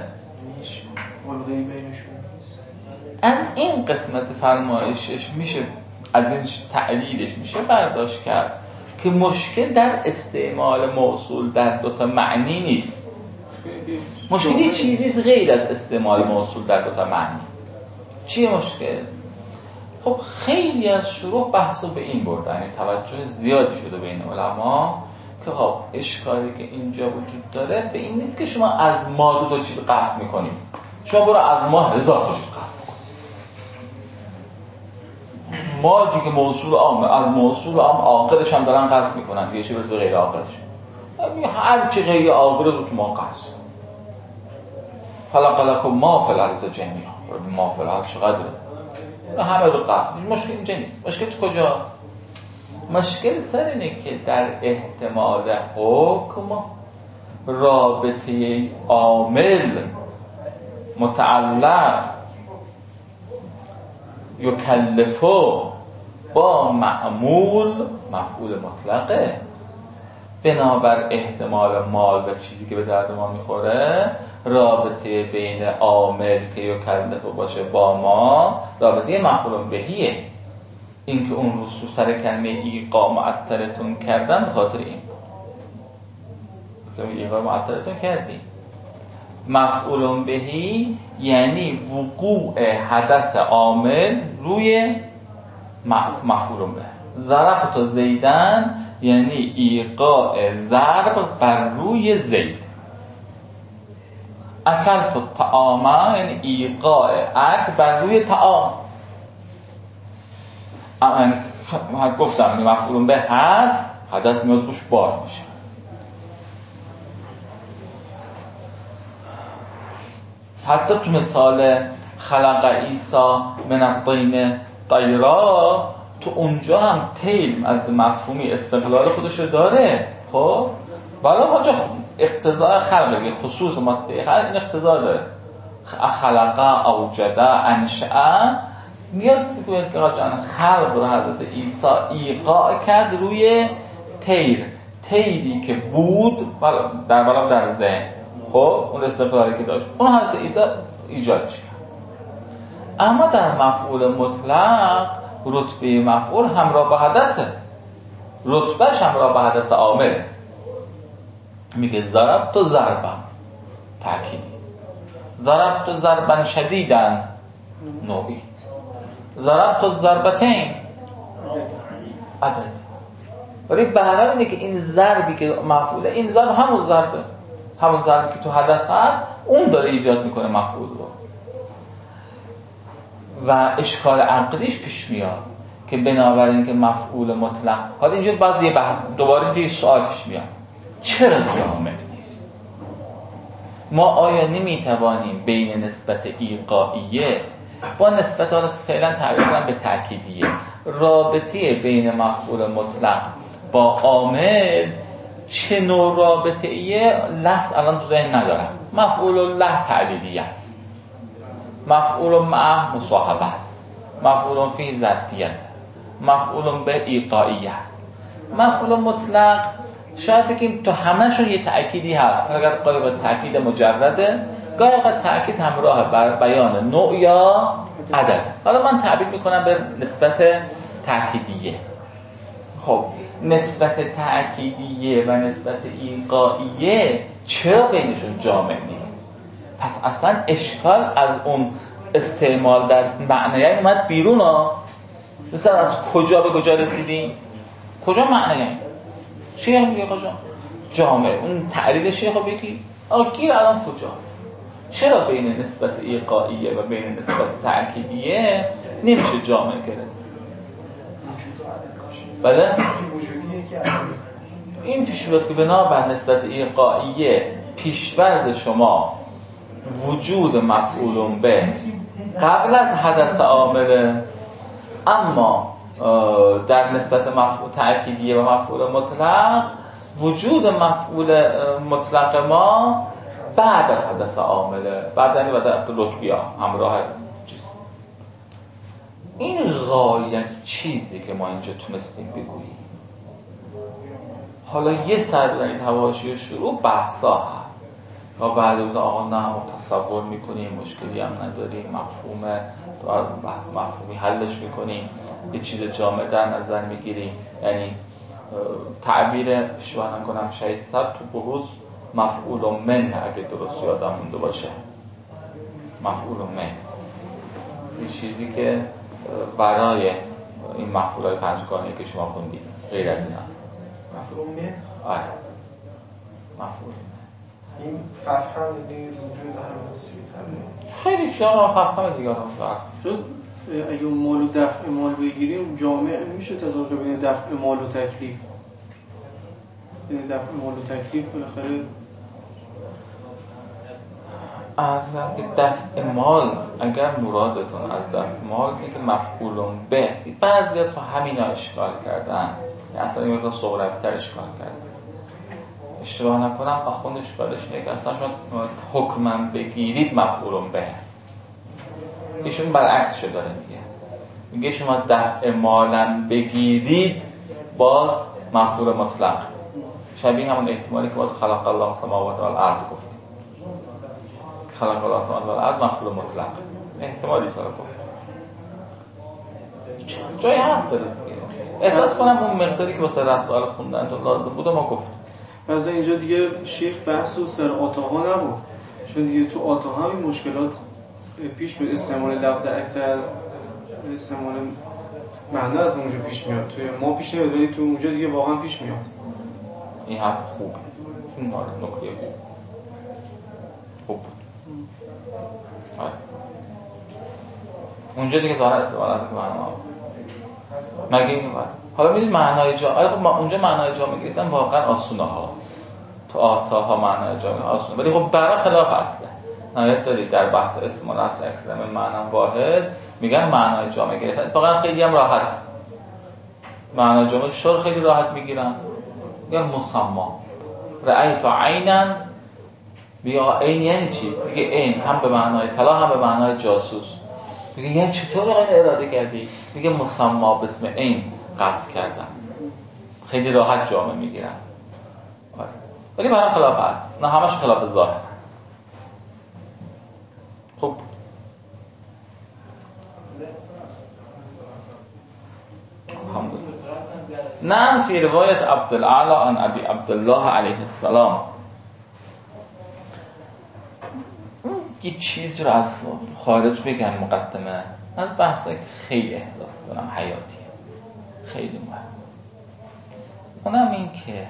از این قسمت فرمایشش میشه، از این تعلیلش میشه برداشت کرد که مشکل در استعمال موصول در دوتا معنی نیست. مشکلی چیزیست غیر از استعمال موصول در دوتا معنی. چیه مشکل؟ خب خیلی از شروع بحثو به این بردن، یعنی توجه زیادی شده بین علما که خب اشکالی که اینجا وجود داره به این نیست که شما از ما دو تا چیز قصد میکنیم. شما برو از ما هزار تا چیز قصد میکنیم. ما دیگه موصول عام، از موصول عام عاقلش هم دارن قصد میکنن دیگه، چه برسه به غیر عاقلش. هر چی غیر عاقل رو تو ما قصد. خلق لکم ما فی الارض جمیعا. ما فی الارض چقدره؟ همه رو قصد. مشکل اینجا نیست. مشکل تو کجاست؟ مشکل سر اینه که در احتمال حکم رابطه عامل متعلق یکلفو با معمول مفعول مطلقه. بنابر احتمال مال و چیزی که به درد ما میخوره، رابطه بین عامل که یکلفو باشه با ما رابطه مفعول بهیه. این که اون رو سر کلمه ایقا معطلتون کردن به خاطر این کلمه ایقا معطلتون کردیم. مفعول بهی یعنی وقوع حدث عامل روی مفعول به. ضربت زیدن یعنی ایقاع ضرب بر روی زید. اکلت الطعام یعنی ایقاع اکل بر روی طعام. من گفتم مفعول به هست، حدث میاد روش بار میشه. حتی تو مثال خلق عیسی من الطین طیرا، تو اونجا هم تیل از مفهومی استقلال خودش رو داره. خب بالا اونجا اقتضاء خلقه، خصوص ماده خلق این اقتضاء داره. خلق اوجد انشأ میاد میگه که آقا خلق رو حضرت عیسی ایقاع کرد روی تیر، تیری که بود در بالا در ذهن. خب اون استقلالی که داشت اون حضرت عیسی ایجادش کرد. اما در مفعول مطلق رتبه مفعول همراه با حدثه، رتبهش همراه با حدث عامله. میگه ضربت ضربا تأکیدی، ضربت ضربا شدیدا نوعی، ضربت ضربتین عدد. ولی به هر حال اینه که این ضربی که مفعوله، این ضرب همون ضربه، همون ضربی که تو حدث هست اون داره ایجاد میکنه مفعول رو. و اشکال عقلیش پیش میاد که بنابراین که مفعول مطلق، حالا اینجا بعضی بحث دوباره اینجا سوال پیش میاد چرا جامع نیست؟ ما آیا نمیتوانیم بین نسبت ایقاعیه با نسبت حالا فعلا تعبیر کنم به تأکیدیه، رابطه بین مفعول مطلق با عامل چه نوع رابطه ایه؟ لفظ الان تو ذهن ندارم. مفعول له تعلیلیه است، مفعول معه مصاحبه است، مفعول فی ظرفیت، مفعول به ایقاعی است. مفعول مطلق شاید بگیم تو همه‌شون یه تأکیدی هست، اگر گاهی با تأکید مجرده، گاهی با تأکید همراه بر بیان نوع یا عدد. حالا من تعبیر میکنم به نسبت تأکیدیه. خب نسبت تأکیدیه و نسبت ایقاعیه چرا بینشون جامع نیست؟ پس اصلا اشکال از اون استعمال در معنیه اومد بیرون ها. مثلا از کجا به کجا رسیدیم؟ کجا معنی؟ شیخ میگه کجا؟ جامعه. اون تعریل شیخ رو بگی آقا گیر الان کجا؟ چرا بین نسبت ایقاعیه و بین نسبت تأکیدیه نمیشه جامعه گرفت؟ بله؟ این پیشورد که بنا بر نسبت ایقاعیه پیشورد شما وجود مفعول به قبل از حدث عامله، اما در نسبت مفعول تأکیدیه و مفعول مطلق وجود مفعول مطلق ما بعد از حدث عامله، بعد یعنی بعد از رکبیا همراه چیز. این غایت چیزی که ما اینجا تونستیم بگوییم. حالا یه سر بزنید حواشی شروع بحثا هست و بعد از آقا نه تصور میکنیم مشکلی هم نداریم، مفهوم بحث مفهومی حلش میکنیم، یه چیز جامع در نظر میگیریم. یعنی تعبیر شبه نکنم شهید صد تو بحوث مفعول من اگه درست یادم مونده باشه، مفعول من این چیزی که برای این مفعولای پنجگانه‌ای که شما خوندید غیر از این است. مفعول من؟ آره مفعول این فهم دیگه وجود هم نسبیت خیلی چیزا فهم دیگه هم شد. اگه اون مال و دفع مال بگیریم جامعه میشه تضاد بین دفع مال و تکلیف. این دفع مال و تکلیف بالاخره از دفع مال اگر مرادتون از دفع مال اینه که مفعول به بعضی تا همینا اشکال کردن، اصلا این رو صغرابی‌تر اشکال کردن. اشتباه نکنم آخوند اشکالش اینه که اصلا شما حکمم بگیرید مفعول به، ایشون برعکس شده داره میگه میگه شما دفع مالم بگیرید باز مفعول مطلق، شبیه همون احتمالی که ما تو خلق الله السماوات والارض گفتیم. خلق الله السماوات والارض مفعول مطلق احتمالی سال گفت جای حرف داره دیگه. احساس کنم اون مقداری که واسه رسال خوندن تو لازم بود ما گفتیم. مثلا اینجا دیگه شیخ بحث و سر آتاها نبود، چون دیگه تو آتاها این مشکلات پیش میاد. استعمال لفظ اکثر از استعمال معنی از اونجا پیش میاد، توی ما پیش نمیاد ولی تو اونجا دیگه واقعا پیش میاد. این حرف خوبه، این ماره نکته خوب خوب بود. آره اونجا دیگه ظاهر استعمال از که معنا مگه این بار حالا میدید معنای جا آره خب ما اونجا معنای جا میگیستن واقعا آسونه ها، تو آتاها معنای جا آسونه، ولی خب برای خلاف هسته نهایت دارید در بحث استعمال از اکثر من معنی واحد میگن معنای جامعه گرفتن. اتفاقا خیلی هم راحت معنای جامعه شور خیلی راحت میگیرن، میگن مسما رأیت عینا بیا عین یعنی چی؟ میگه عین هم به معنای طلا هم به معنای جاسوس. میگه یعنی چطور اینو اراده کردی؟ میگه مسما به اسم عین قصد کردم. خیلی راحت جامعه میگیرن ولی برای خلاف هست، نه همش خلاف ظاهر. خب الحمدلله. نعم فی روایت عبدالعالی عن ابی عبدالله علیه السلام یه چیز رو از خارج بگم مقدمه از بحثایی که خیلی احساس کنم حیاتیه، خیلی مهم. اونم این که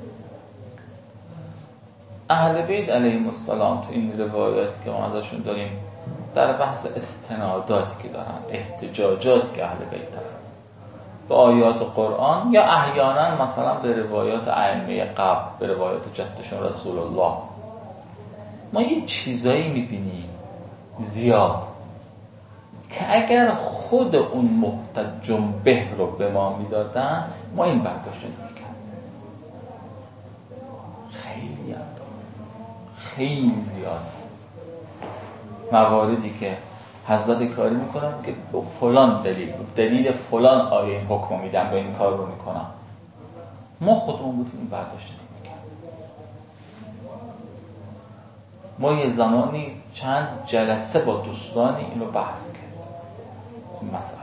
اهل بیت علیهم السلام تو این روایاتی که ما ازشون داریم در بحث استناداتی که دارن، احتجاجاتی که اهل بیت دارن به آیات قرآن یا احیانا مثلا به روایات ائمه قبل، به روایات جدشون رسول الله، ما یه چیزایی میبینیم زیاد که اگر خود اون محتجم به رو به ما میدادن ما این برداشت نمی‌کردیم. خیلی هم خیلی زیاد مواردی که حضرت کاری میکنم که با فلان دلیل دلیل فلان آیه این حکم میدم به این کار رو میکنم، ما خودمون بودیم این برداشت نمی‌کردیم. ما یه زمانی چند جلسه با دوستانی اینو بحث کردیم این مسئله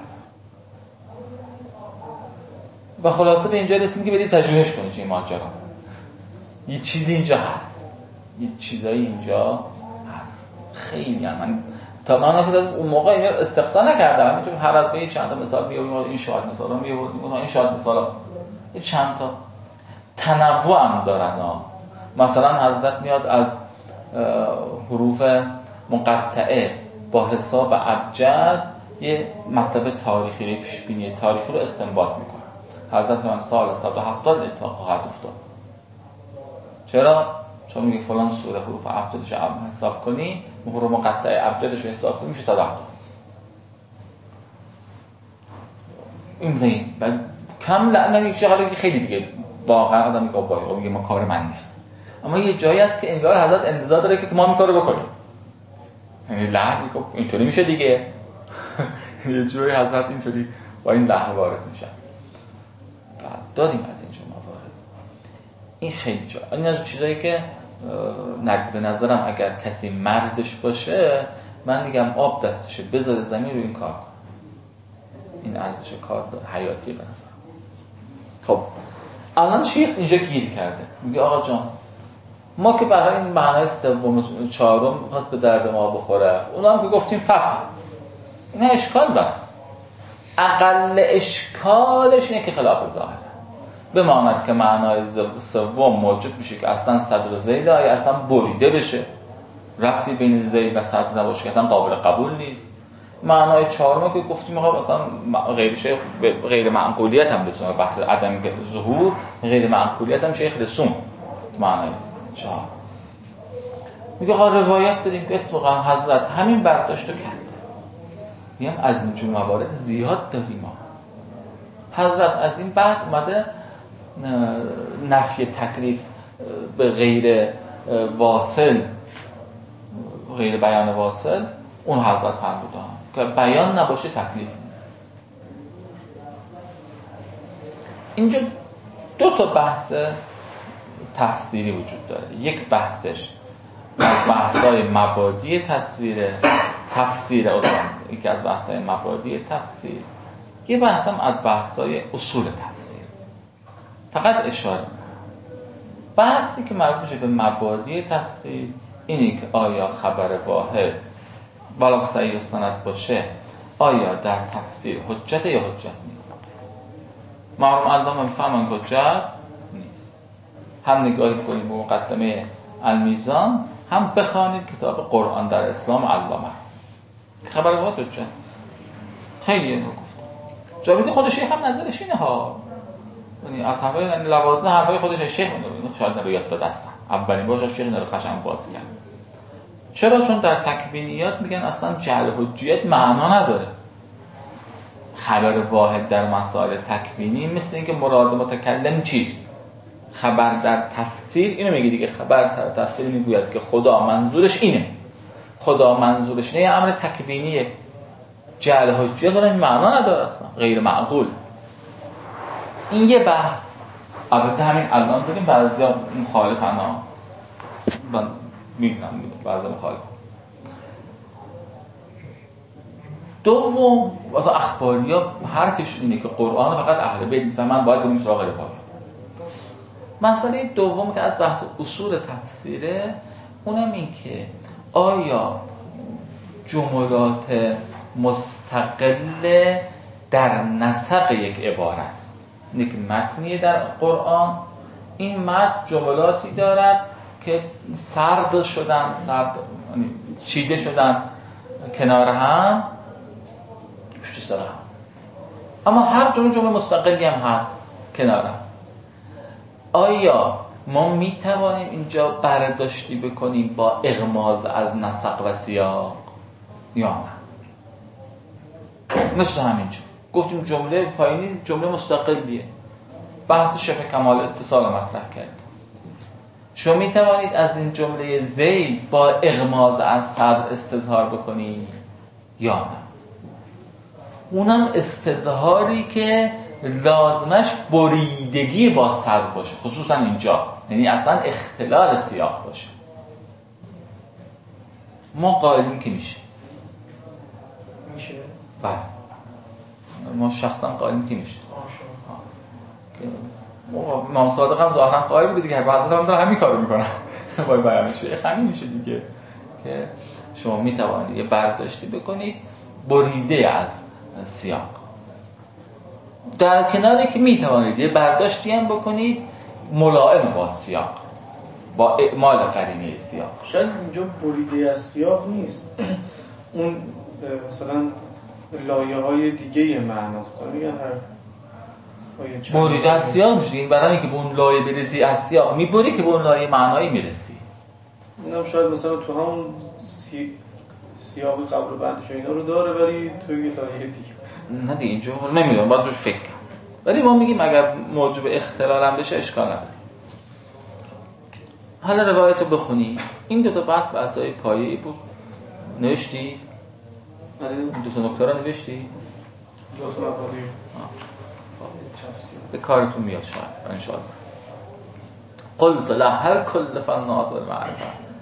و خلاصه به اینجا رسیدیم که برید تجربهش کنید این ماجرا. یه چیزی اینجا هست، یه چیزایی اینجا هست خیلی هم. من تا من که اون موقع اینو استقصا نکردم، میتونم هر از گاهی چند تا مثال میاریم، این شاهد مثالا میاریم، این شاهد مثالا چند تا تنوع هم دارن ها. مثلا حضرت میاد از حروف مقطعه با حساب ابجد یه مطلب تاریخی رو پیش بینی تاریخی رو استنباط میکنه. حضرت من سال صد و هفتاد اتفاق خواهد افتاد. چرا؟ چون میگه فلان سوره حروف ابجدش رو حساب کنی، حروف مقطعه ابجدش رو حساب کنی میشه صد و هفتاد. این زین بعد کم نمیشه. حالا که خیلی دیگه واقعا آدم میگه بابا میگه ما کار من نیست، اما یه جایی هست که انگار حضرت انتظار داره که ما این کارو بکنیم. یعنی لحن میگه اینطوری میشه دیگه. یه جایی حضرت اینطوری با این لحن وارد میشن. بعد دادیم از اینجا موارد. این خیلی جا این از چیزایی که نقد به نظرم اگر کسی مردش باشه من میگم آب دستشه بذاره زمین رو این کار کن. این ارزش کار داره، حیاتی به نظر. خب الان شیخ اینجا گیر کرده، میگه آقا جان ما که برای این معنای سوم و چهارم می‌خواست به درد ما بخوره، اونا هم که گفتیم فهم اینا اشکال داره. اقل اشکالش اینه که خلاف ظاهره، بماند که معنای سوم موجب میشه که اصلا صدر و ذیل آیه اصلا بریده بشه، ربطی بین ذیل و صدر نباشه که اصلا قابل قبول نیست. معنای چهارم که گفتیم آقا اصلا غیر شیخ غیر معقولیت هم رسون، بحث عدم ظهور غیر معقولیت هم شیخ رسون. معنای چهار میگه آقا روایت داریم که اتفاقا حضرت همین برداشت رو کرده. میگم از اینجور موارد زیاد داریم ما. حضرت از این بحث اومده نفی تکلیف به غیر واصل، غیر بیان واصل، اون حضرت فرمودن که بیان نباشه تکلیف نیست. اینجا دو تا بحث تفسیری وجود داره. یک بحثش از بحث‌های مبادی تصویر تفسیر اصلا، یکی از بحث‌های مبادی تفسیر، یه بحث هم از بحث‌های اصول تفسیر. فقط اشاره می‌کنم بحثی که مربوط میشه به مبادی تفسیر اینه که آیا خبر واحد بالا صحیح و سند باشه آیا در تفسیر حجت یا حجت نیست؟ مرحوم علامه میفهمن حجت نیست. هم نگاهی کنید به مقدمه المیزان، هم بخوانید کتاب قرآن در اسلام علامه. خبر واحد حجت نیست. خیلی اینو گفتم. جاوید خودش هم نظرش اینه ها. یعنی از همه لوازم همه خودش شیخ اینو شاید نرویت داد اصلا. اولین بار شیخ اینو قشنگ باز کرد. چرا؟ چون در تکوینیات میگن اصلا جعل حجیت معنا نداره. خبر واحد در مسائل تکوینی مثل اینکه مراد متکلم چیست. خبر در تفسیر اینو میگه دیگه. خبر در تفسیر میگوید که خدا منظورش اینه، خدا منظورش اینه، امر تکوینیه. جعل حجیت اون معنا نداره اصلا، غیر معقول. این یه بحث. البته همین الان داریم بعضیا مخالفن ها، من میبینم بعضا مخالف. دوم واسه اخباریا حرفش اینه که قرآن فقط اهل بیت میفهمن، باید بریم سراغ روایات. مسئله دوم که از بحث اصول تفسیره، اونم این که آیا جملات مستقل در نسق یک عبارت، یک متنیه در قرآن، این متن جملاتی دارد که سرد شدن، سرد چیده شدن کنار هم، پشت سر هم، اما هر جمله جمله مستقلی هم هست کنار هم. آیا ما می توانیم اینجا برداشتی بکنیم با اغماض از نسق و سیاق یا نه؟ مثل همینجا گفتیم جمله پایینی جمله مستقلیه، بحث شبه کمال اتصال مطرح کرد. شما می توانید از این جمله زید با اغماض از صدر استظهار بکنید یا نه؟ اونم استظهاری که لازمش بریدگی با صدر باشه، خصوصا اینجا، یعنی اصلا اختلال سیاق باشه. ما قائلیم که میشه. میشه؟ بله، ما شخصا قائلیم که میشه. امام صادق هم ظاهرا قائل بوده دیگه، بعد هم داره همین کارو میکنه. وای بیانش خیلی میشه دیگه که شما میتوانید یه برداشتی بکنید بریده از سیاق. در کناری که میتوانید یه برداشتی هم بکنید ملائم با سیاق، با اعمال قرینه سیاق. شاید اینجا بریده از سیاق نیست، اون مثلا لایه های دیگه معناست. مثلا میگن هر بریده از سیاق میشه، برای اینکه به اون لایه برسی از سیاق میبری که به اون لایه معنایی میرسی. اینم شاید مثلا تو همون سی... سیاق قبل و بعدش اینا رو داره ولی توی لایه دیگه نه دیگه اینجا نمیدونم، باید روش فکر کنم. ولی ما میگیم اگر موجب اختلال هم بشه اشکال نداره. حالا روایت رو بخونی. این دو تا بحث بحثای پایه‌ای بود. نوشتی؟ آره این دو تا نکته رو نوشتی؟ دو تا مقاله به کارتون میاد شاید ان شاء الله. قلت لا هل کل فالناس المعرفه.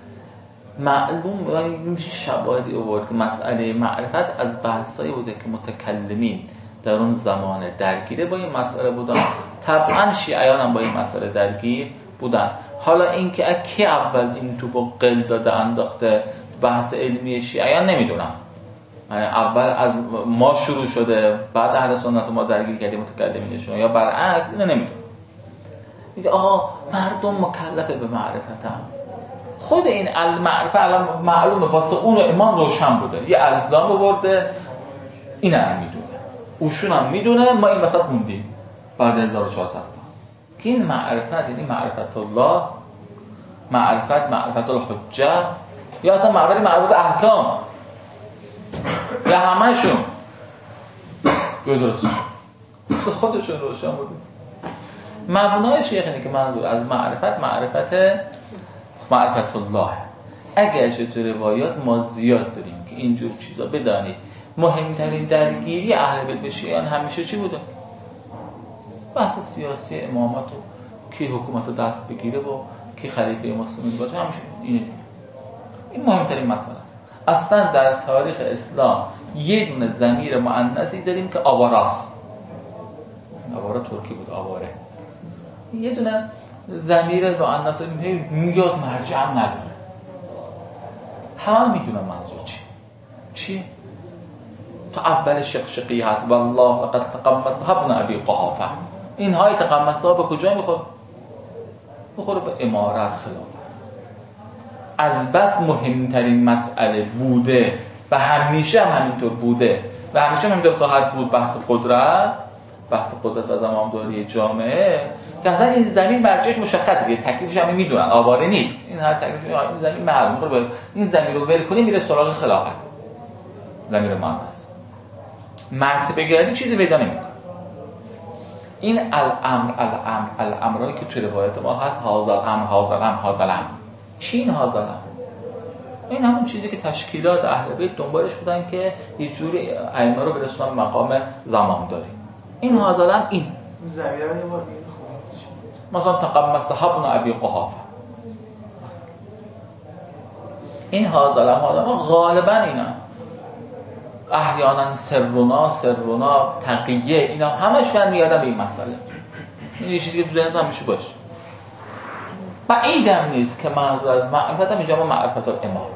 معلوم میشه شواهدی آورد که مسئله معرفت از بحثایی بوده که متکلمین در اون زمان درگیره با این مسئله بودن. طبعا شیعیان هم با این مسئله درگیر بودن. حالا اینکه کی اول این تو با قل داده انداخته بحث علمی شیعیان نمیدونم، یعنی اول از ما شروع شده بعد اهل سنت ما درگیر کردیم متکلمینشون یا برعکس، اینو نمیدونم. میگه آقا مردم مکلفه به معرفتن. خود این المعرفه الان معلومه واسه اون امام روشن بوده، یه الف لام آورده، اینم میدونه، اوشون هم میدونه، ما این وسط موندیم بعد هزار و چهارصد سال که این معرفت یعنی معرفت الله، معرفت معرفت الحجه، یا اصلا معرفت معرفت احکام، یا همه‌شون به درستش واسه خودشون روشن بوده. مبنای شیخ اینه که منظور از معرفت معرفت معرفت الله. اگرچه تو روایات ما زیاد داریم که اینجور چیزا بدانید مهمترین درگیری اهل بیت و شیعیان همیشه چی بوده؟ بحث سیاسی، امامت و کی حکومت رو دست بگیره و کی خلیفه مسلمین باشه، همیشه اینه دیگه. این مهمترین مسئله است. اصلا در تاریخ اسلام یه دونه ضمیر مؤنثی داریم که آواراست. آوارا ترکی بود، آواره. یه دونه ضمیر مؤنث میاد، مرجع هم نداره. همه میدونن منظور چی چی تو اول شقشقی هست والله لقد تقمص ابن ابي قحافه. این های تقمص ها به کجا میخوره؟ میخوره به امارت، خلافت. از بس مهمترین مسئله بوده و همیشه هم همینطور بوده و همیشه هم همینطور خواهد بود، بحث قدرت، بحث قدرت و زمامداری جامعه، که اصلا این زمین مرجعش مشخصه، یه تکلیفش هم میدونن، آواره نیست. این هر تکلیفش این زمین معلوم میخوره، این زمین رو ول کنی میره سراغ خلافت. زمین مؤنث مرتبه گردی چیزی پیدا نمیکنه. این الامر الامر الامرایی که تو روایت ما هست، هاذا الامر هاذا الامر هاذا الامر، چی این هاذا الامر؟ این همون چیزی که تشکیلات اهل بیت دنبالش بودن که یه جوری ائمه رو برسونن مقام زمامداری. این هاذا الامر این زمین رو یه بار بگید مثلا تقمص ابن ابي قحافه، این هاذا الامر غالبا اینا احیانا سرنا سرنا تقیه، اینا همش برمیگردن به این مسئله. این یه چیزی که تو ذهنت همیشه باشه. بعیدم نیست که منظور از معرفت هم اینجا ما معرفت الامام،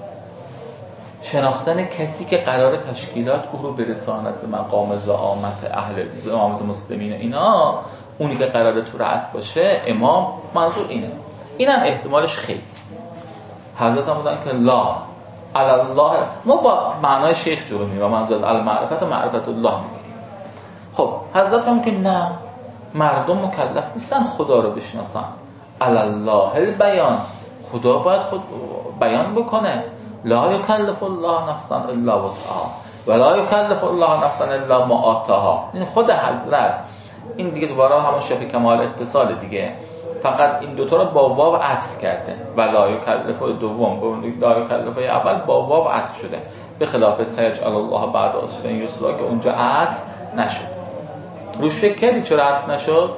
شناختن کسی که قرار تشکیلات او رو برساند به مقام زعامت اهل زعامت مسلمین، اینا اونی که قراره تو رأس باشه امام، منظور اینه. اینم احتمالش خیلی. حضرت هم بودن که لا علی الله، ما با معنای شیخ جلو میریم و منظور المعرفت و معرفت الله میگیریم. خب حضرت هم که نه، مردم مکلف نیستن خدا رو بشناسن، علی الله البیان، خدا باید خود بیان بکنه. لا یکلف الله نفسا الا وسعها و لا یکلف الله نفسا الا ما آتاها. این خود حضرت، این دیگه دوباره همون شبه کمال اتصال دیگه، فقط این دوتا رو با واو عطف کرده و لا یکلف دوم با لا یکلف اول با واو عطف شده، به خلاف سیجعل الله بعد عسر یسرا که اونجا عطف نشد. روش فکر کردی چرا عطف نشد؟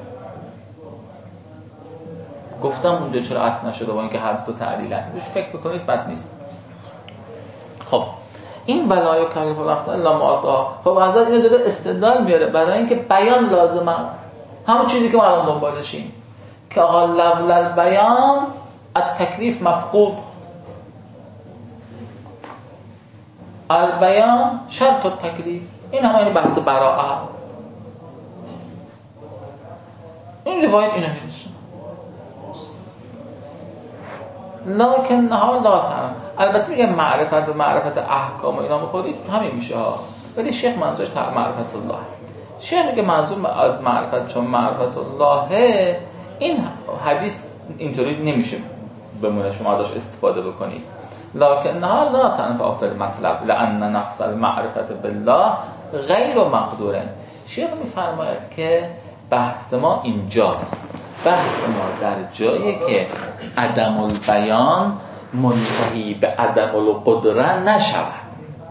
گفتم اونجا چرا عطف نشده با اینکه هر دو تعلیلن. روش فکر بکنید بد نیست. خب این ولا یکلف نفسا الا ما آتاها، خب حضرت اینو داره استدلال میاره برای اینکه بیان لازم است، همون چیزی که ما الان دنبالشیم که آقا لولا البیان التکلیف مفقود، البیان شرط التکلیف. این همه این بحث براءه، این روایت اینو میرسونه. لکنها لا ترم. البته میگه معرفت و معرفت احکام و اینا بخورید همین میشه ها، ولی شیخ منظورش معرفت الله. شیخ میگه منظور از معرفت چون معرفت الله، این حدیث اینطوری نمیشه بمونه شما داشت استفاده بکنید. لکنها لا تنفع فی المطلب لان نفس المعرفت بالله غیر مقدوره. شیخ میفرماید که بحث ما اینجاست، بحث ما در جایی که عدم البیان منتهی به عدم القدره نشود.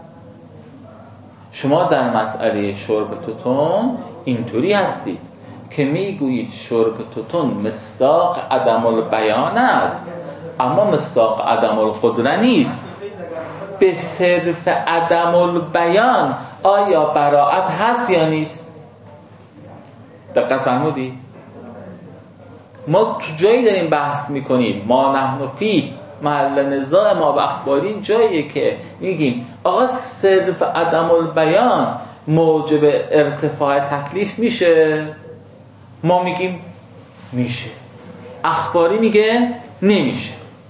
شما در مسئله شرب توتون اینطوری هستید که میگویید شرب توتون مصداق عدم البیان است، اما مصداق عدم القدره نیست. به صرف عدم البیان آیا براءت هست یا نیست؟ دقت فرمودی؟ ما تو جایی داریم بحث میکنیم، ما نحن فیه محل نزاع ما به اخباری جاییه که میگیم آقا صرف عدم البیان موجب ارتفاع تکلیف میشه؟ ما میگیم میشه، اخباری میگه نمیشه.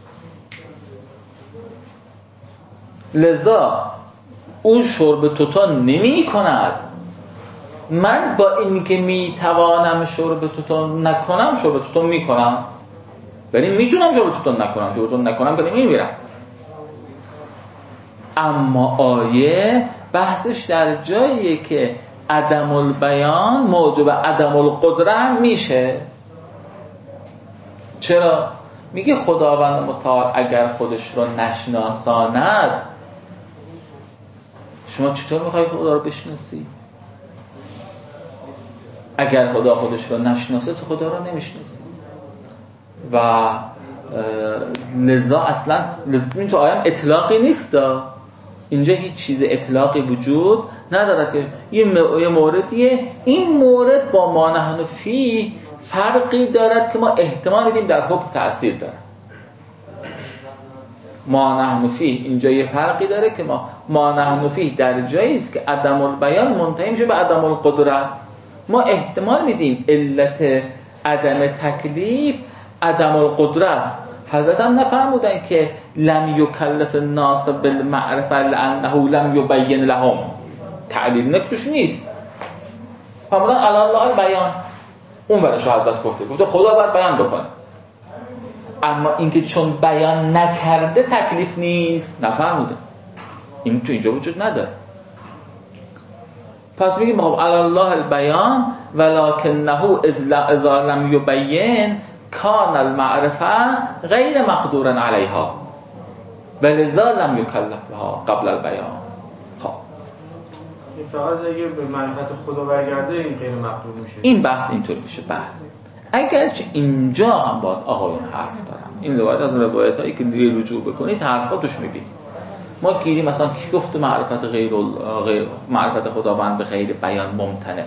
لذا او شرب توتون نمی کند، من با این که میتوانم شرب توتون نکنم شرب توتون میکنم، ولی میتونم شرب توتون نکنم شرب توتون نکنم ولی میمیرم. اما آیه بحثش در جاییه که عدم البیان موجب عدم القدره هم میشه. چرا؟ میگه خداوند متعال اگر خودش رو نشناساند، شما چطور میخوای خدا رو بشناسی؟ اگر خدا خودش رو نشناسه تو خدا رو نمیشناسی. و لذا اصلا این تو آیه اطلاقی نیست، اینجا هیچ چیز اطلاقی وجود نداره که یه موردیه. این مورد با ما نحن فیه فرقی دارد که ما احتمال میدیم در حکم تأثیر داره. ما نحن فیه اینجا یه فرقی داره که ما ما نحن فیه در جایی است که عدم البیان منتهی میشه به عدم القدره. ما احتمال میدیم علت عدم تکلیف عدم القدره است. حضرت هم نفرمودن که لم یکلف الناس بالمعرفه لانه لم یبین لهم، تعلیل نکتوش نیست. فرمودن علی الله البیان، اون ورش حضرت گفته گفته خدا باید بیان بکنه، اما اینکه چون بیان نکرده تکلیف نیست نفرموده. این تو اینجا وجود نداره. پس میگیم خب علی الله البیان ولکنه اذا لم یبین کان المعرفه غیر مقدور علیها ولذا لم یکلفها قبل البیان. خب این فقط اگه به معرفت خدا برگرده این غیر مقدور میشه. این بحث اینطوری میشه. بعد اگرچه اینجا هم باز آقایون حرف دارم، این روایت از روایت هایی که دیگه رجوع بکنید حرفاتش میبینید. ما گیری مثلا کی گفته معرفت غیر غیر معرفت خداوند به غیر بیان ممتنعه؟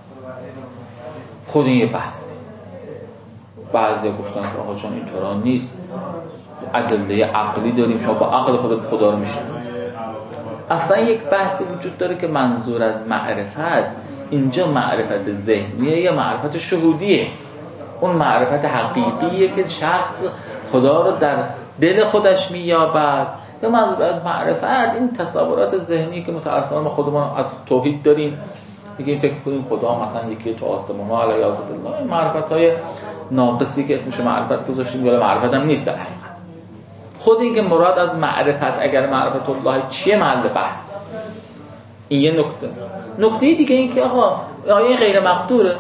خود این یه بحثی. بعضی گفتن که آقا چون اینطورا نیست، ادله عقلی داریم، شما با عقل خودت خدا رو میشناسی. اصلا یک بحثی وجود داره که منظور از معرفت اینجا معرفت ذهنیه یا معرفت شهودیه. اون معرفت حقیقیه که شخص خدا رو در دل خودش مییابد، یا منظور از معرفت این تصورات ذهنی که متأسفانه ما خودمون از توحید داریم، میگیم فکر کنیم خدا مثلا یکی تو آسمان ها علیه بالله. این معرفت‌های ناقصی که اسمش معرفت گذاشتیم ولی معرفت هم نیست در حقیقت. خود این که مراد از معرفت اگر معرفت الله چیه محل بحث. این یه نکته. نکته دیگه این که آقا آیه غیر مقدوره.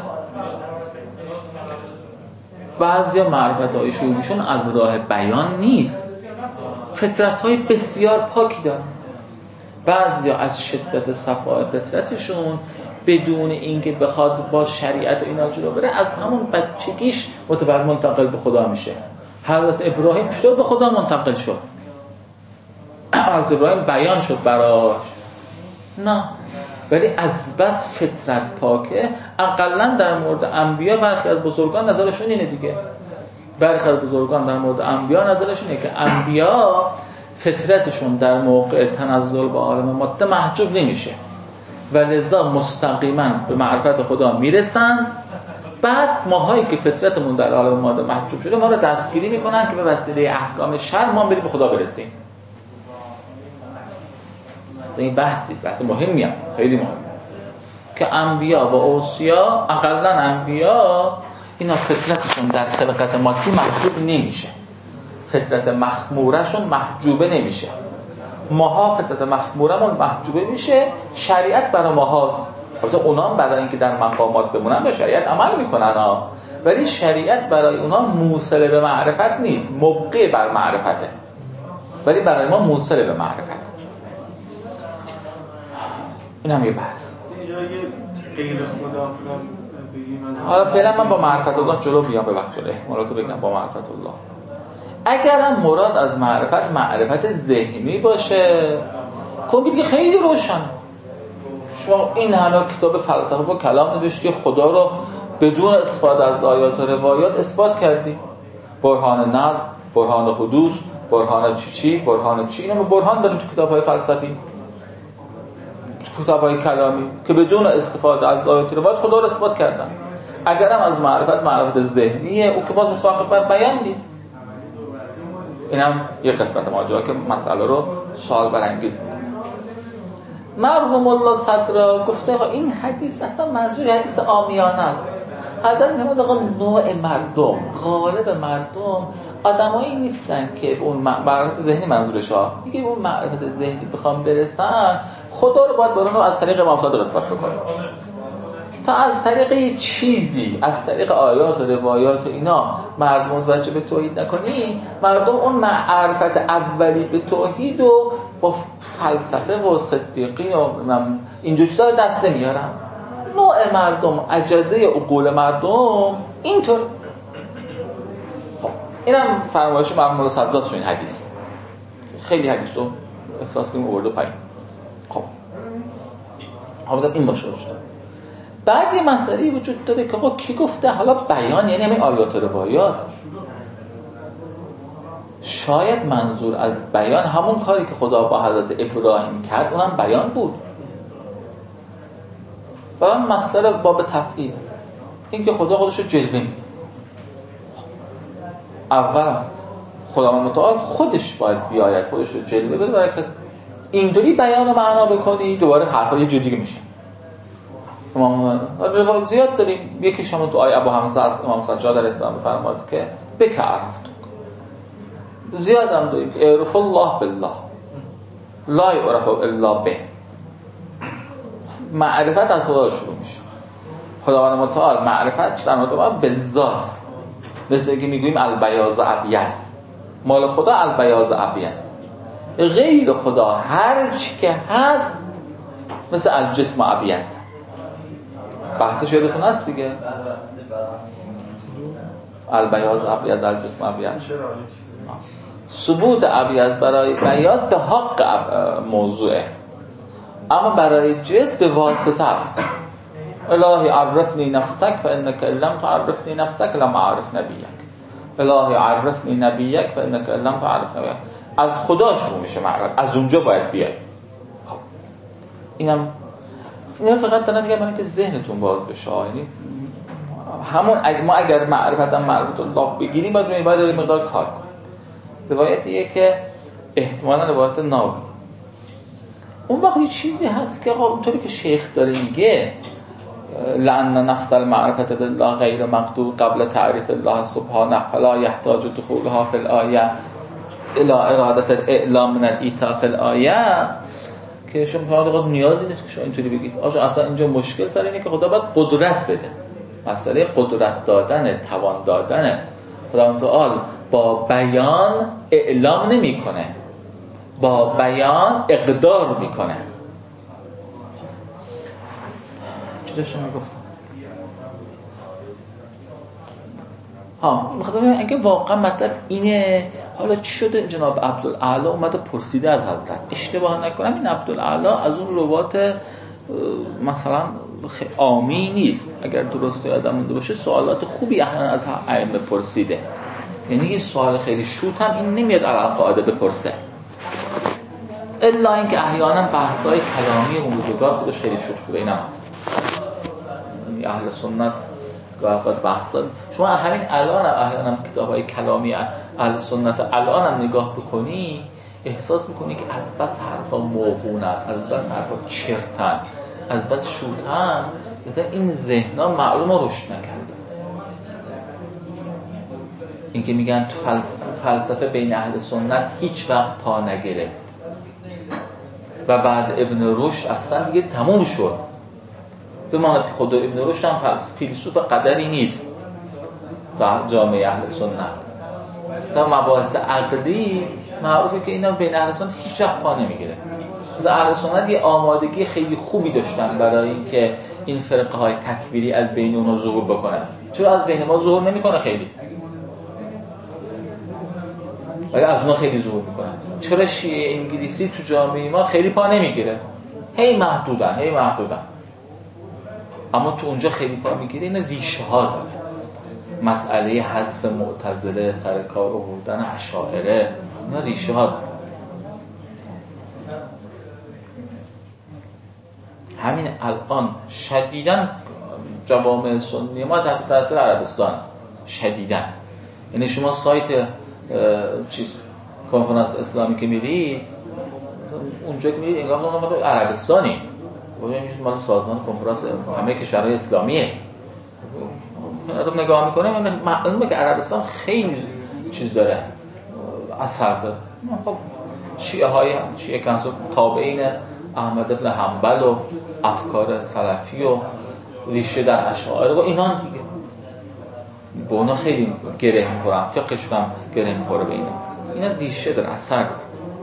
بعضیا معرفت‌های شهودیشون از راه بیان نیست، فطرت‌های بسیار پاکی دارن. بعضیا از شدت صفای فطرتشون بدون اینکه بخواد با شریعت و اینا جلو بره از همون بچگیش متولد منتقل به خدا میشه. حضرت ابراهیم چطور به خدا منتقل شد؟ از ابراهیم بیان شد براش؟ نه، ولی از بس فطرت پاکه. اقلا در مورد انبیا برخی از بزرگان نظرشون اینه دیگه. برخی از بزرگان در مورد انبیا نظرشون اینه که انبیا فطرتشون در موقع تنزل به عالم ماده محجوب نمیشه و لذا مستقیما به معرفت خدا میرسن بعد ماهایی که فطرتمون در عالم ماده محجوب شده ما رو دستگیری میکنن که به وسیله احکام شرع ما بریم به خدا برسیم. این بحثی است، بحث مهمی هم. خیلی مهم که انبیا و اوصیا، اقلا انبیا اینا فطرتشون در خلقت مادی محجوب نمیشه، فطرت مخمورشون محجوبه نمیشه. ماها فطرت مخمورمون محجوبه میشه، شریعت برای ماهاست. البته اونا برای اینکه در مقامات بمونن به شریعت عمل میکنن ها، ولی شریعت برای اونا موصل به معرفت نیست، مبقی بر معرفته، ولی برای ما موصل به معرفت. این هم یه بحث. غیر خدا فلان بگیم. حالا فعلا من با معرفت الله جلو بیام، ببخشید احتمالاتو بگم. با معرفت الله اگرم مراد از معرفت معرفت ذهنی باشه، کنید که خیلی روشن. شما این همه کتاب فلسفه و کلام نوشتی، خدا رو بدون استفاده از آیات و روایات اثبات کردی. برهان نظم، برهان حدوث، برهان چی چی، برهان چی. اینو برهان داریم تو کتاب‌های فلسفی، تو کتاب‌های کلامی که بدون استفاده از آیات و روایات خدا رو اثبات کردن. اگرم از معرفت معرفت ذهنیه، او که باز متوقف بر بیان نیست. اینم یه قسمت ماجرا که مسئله رو سوال برانگیز می‌کنه. مرحوم الله صدرا گفته این حدیث اصلا منظور حدیث عامیانه است. حضرت می‌فرماید آقا نوع مردم، غالب مردم آدمایی نیستن که اون معرفت ذهنی منظورش ها. میگه اون معرفت ذهنی بخوام برسن، خدا رو باید برای از طریق امام صادق اثبات بکنیم. تا از طریق یه چیزی، از طریق آیات و روایات و اینا مردم متوجه به توحید نکنی، مردم اون معرفت اولی به توحید و با فلسفه و صدیقی و اینجور چیزا دست نمیارن. نوع مردم، اجازه عقول مردم اینطور. خب اینم فرمایش مرحوم الله صدرا است. این حدیث خیلی حدیث رو احساس کنیم آورده پایین. خب حالا این باشه وجود. بعد یه مسئله وجود داره که آقا کی گفته حالا بیان یعنی همین آیات و روایات؟ شاید منظور از بیان همون کاری که خدا با حضرت ابراهیم کرد، اونم بیان بود. بیان مصدر باب تفعیل، این که خدا خودش رو جلوه میده. اولا خداوند متعال خودش باید بیاید، خودش رو جلوه بده برای کسی. اینطوری بیان و معنا بکنی دوباره حرفای جدی میشه. امام روایت زیاد داریم، یکیش هم تو آیه ابو حمزه است، امام سجاد علیه السلام فرمود که بک عرفتک. زیاد هم داریم که اعرف الله بالله لا یعرف الا به. معرفت از خدا شروع میشه. خداوند متعال معرفت در مطابق به ذات، مثل که میگوییم البیاض ابیض، مال خدا البیاض ابیض. غیر خدا هر چی که هست مثل الجسم ابیض. بحثش یادتون هست دیگه، البیاض ابیض الجسم ابیض. ثبوت ابیض برای بیاض به حق موضوعه، اما برای جسم به واسطه است. الهی عرفنی نفسک فانک لم تعرفنی نفسک لم اعرف نبیک. الهی عرفنی نبیک فانک لم تعرف نبیک. از خدا شروع میشه معرفت، از اونجا باید بیای. خب اینم اینا فقط دارم میگم من که ذهنتون باز بشه. یعنی همون اگه ما اگر معرفت هم معرفت الله بگیریم باید روی باید داریم مقدار کار کنیم. روایتیه که احتمالا روایت نابی. اون وقت یه چیزی هست که اونطوری که شیخ داره میگه لأن نفس المعرفت بالله غیر مقدور قبل تعریف الله سبحانه فلا يحتاج دخولها في الآیه الى اراده الاعلام من الایتاء في الآیه، که شما میگید نیازی نیست که شما اینطوری بگید. آخه اصلا اینجا مشکل سر اینه که خدا باید قدرت بده. مسئله قدرت دادن، توان دادن. خداوند تعالی با بیان اعلام نمیکنه، با بیان اقدار میکنه. چی داشتم میگفتم؟ ها میخواستم بگم اگه واقعا مطلب اینه، حالا چی شده جناب عبدالاعلی اومده پرسیده از حضرت؟ اشتباه نکنم این عبدالاعلی از اون روات مثلا عامی نیست، اگر درست یادم مونده باشه سوالات خوبی احیانا از ائمه پرسیده. یعنی یه سوال خیلی شوت هم این نمیاد علی قاعده بپرسه، الا اینکه احیانا بحث‌های کلامی اون روزگار خودش خیلی شوت بوده. اینم هست. اهل سنت گاهی بحثا شما همین الان هم احیانا کتاب‌های کلامی اهل سنت الان هم نگاه بکنی احساس میکنی که از بس حرفا موهونن، از بس حرفا چرتن، از بس شوتن، مثلا این ذهن‌ها معلومه رشد نکرده. این که میگن فلسفه, فلسفه بین اهل سنت هیچ وقت پا نگرفت و بعد ابن رشد اصلا دیگه تموم شد. به معنی که خود ابن رشد هم فیلسوف قدری نیست تا جامعه اهل سنت. مثلا مباحث عقلی معروفه که اینا بین اهل سنت هیچ وقت پا نمیگیره. مثلا اهل سنت یه آمادگی خیلی خوبی داشتن برای اینکه این فرقه های تکبیری از بین اونها ظهور بکنن. چرا از بین ما ظهور نمیکنه خیلی؟ ولی از اونها خیلی ظهور میکنن. چرا شیعه انگلیسی تو جامعه ما خیلی پا نمیگیره؟ هی محدودن، هی محدودن. اما تو اونجا خیلی پا میگیره. این ریشه ها داره. مسئله حذف معتزله، سر کار آوردن اشاعره، اینا ریشه ها داره. همین الان شدیداً جوامع سنی ما تحت تاثیر عربستان شدیداً. یعنی شما سایت چیز کنفرانس اسلامی که میرید اونجا که میرید انگار شما عربستانی میگید مال سازمان کنفرانس همه کشورهای اسلامیه. آدم نگاه میکنه معلومه که عربستان خیلی چیز داره، اثر داره. خب شیعه های شیعه کنسو تابعین احمد بن حنبل و افکار سلفی و ریشه در اشاعره و اینا دیگه با اونا خیلی گره میخورم، فقهشون هم گره میخوره به اینا. اینا ریشه داره، اثر داره.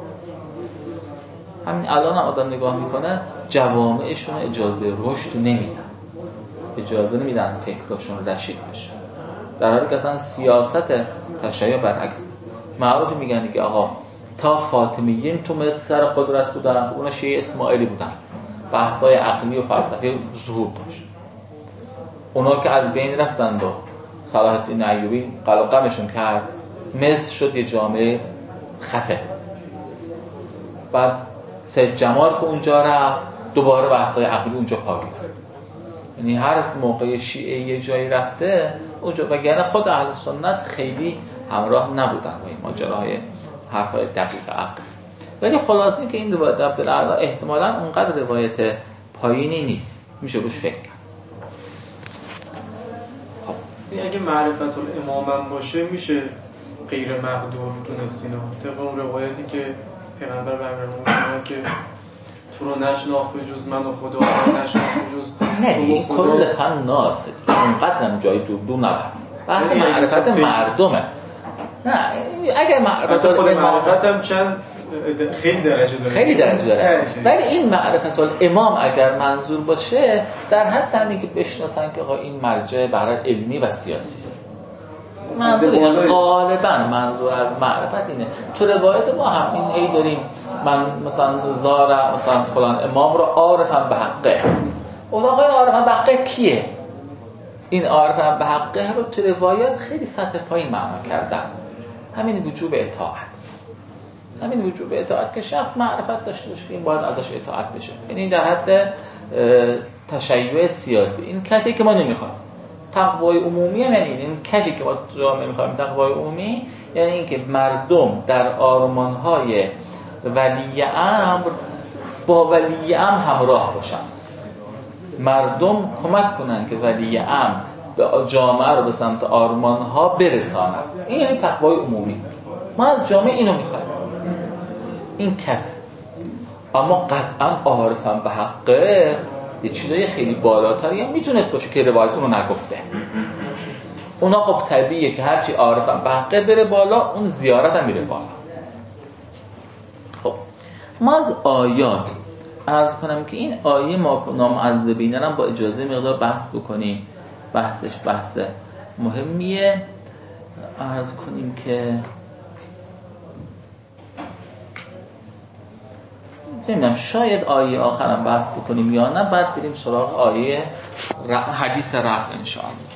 همین الان هم آدم نگاه میکنه جوامعشون اجازه رشد نمیدن، اجازه نمیدن فکرشون رشید بشه، در حالی که اصلا سیاست تشیع برعکس. معروف میگن که آقا تا فاطمیین تو مصر سر قدرت بودن، اونا شیعه اسماعیلی بودن، بحثای عقلی و فلسفی ظهور داشت. اونا که از بین رفتند و صلاح الدین ایوبی قلقمشون کرد، مصر شد یه جامعه خفه. بعد سید جمال که اونجا رفت دوباره بحثای عقلی اونجا پا گرفت. یعنی هر موقع شیعه یه جایی رفته اونجا، وگرنه خود اهل سنت خیلی همراه نبودن با این ماجراهای حرفای دقیق عقل. ولی خلاص این که این روایت عبدالعلا احتمالاً اونقدر روایت پایینی نیست، میشه روش فکر کرد. خب اگه معرفت الامام باشه میشه غیر مقدور دونستین طبق اون روایتی که پیغمبر برمی‌دارن که تو رو نشناخت به جز من و خدا رو نشناخت به جز نه این کل فن ناسه اونقدر هم جای دور دور نبر. بحث معرفت مردمه. نه اگر معرفت معرفت هم چند خیلی درجه داره، خیلی درجه داره، ولی این معرفت الامام اگر منظور باشه در حد همین که بشناسن که آقا این مرجع برای علمی و سیاسی است. منظور اینه، غالبا منظور از معرفت اینه. تو روایت ما هم این هی داریم من مثلا زار مثلا فلان امام رو عارفم به حقه. اون آقای عارفم به حقه کیه؟ این عارفم به حقه رو تو روایت خیلی سطح پایین معنا کردن. همین وجوب اطاعت، همین وجوب اطاعت که شخص معرفت داشته باشه این باید ازش اطاعت بشه. یعنی در حد تشیع سیاسی این کفی که ما نمیخوایم. تقوای عمومی یعنی این کفی که ما جامعه میخوایم. تقوای عمومی یعنی اینکه مردم در آرمانهای ولی امر با ولی امر همراه باشن، مردم کمک کنن که ولی امر به جامعه رو به سمت آرمانها برساند. این یعنی تقوای عمومی. ما از جامعه اینو میخوایم، این کفه. اما قطعا عارفم به حقه یه چیزای خیلی بالاتری هم میتونست باشه که روایت اونو نگفته. اونا خب طبیعیه که هرچی عارفم به حقه بره بالا اون زیارت هم میره بالا. خب ما از آیات عرض کنم که این آیه ما نامعذبین هم با اجازه مقدار بحث بکنیم. بحثش بحث مهمیه. عرض کنیم که نمیدونم شاید آیه آخرم بحث بکنیم یا نه، بعد بریم سراغ آیه حدیث رفع انشاءالله.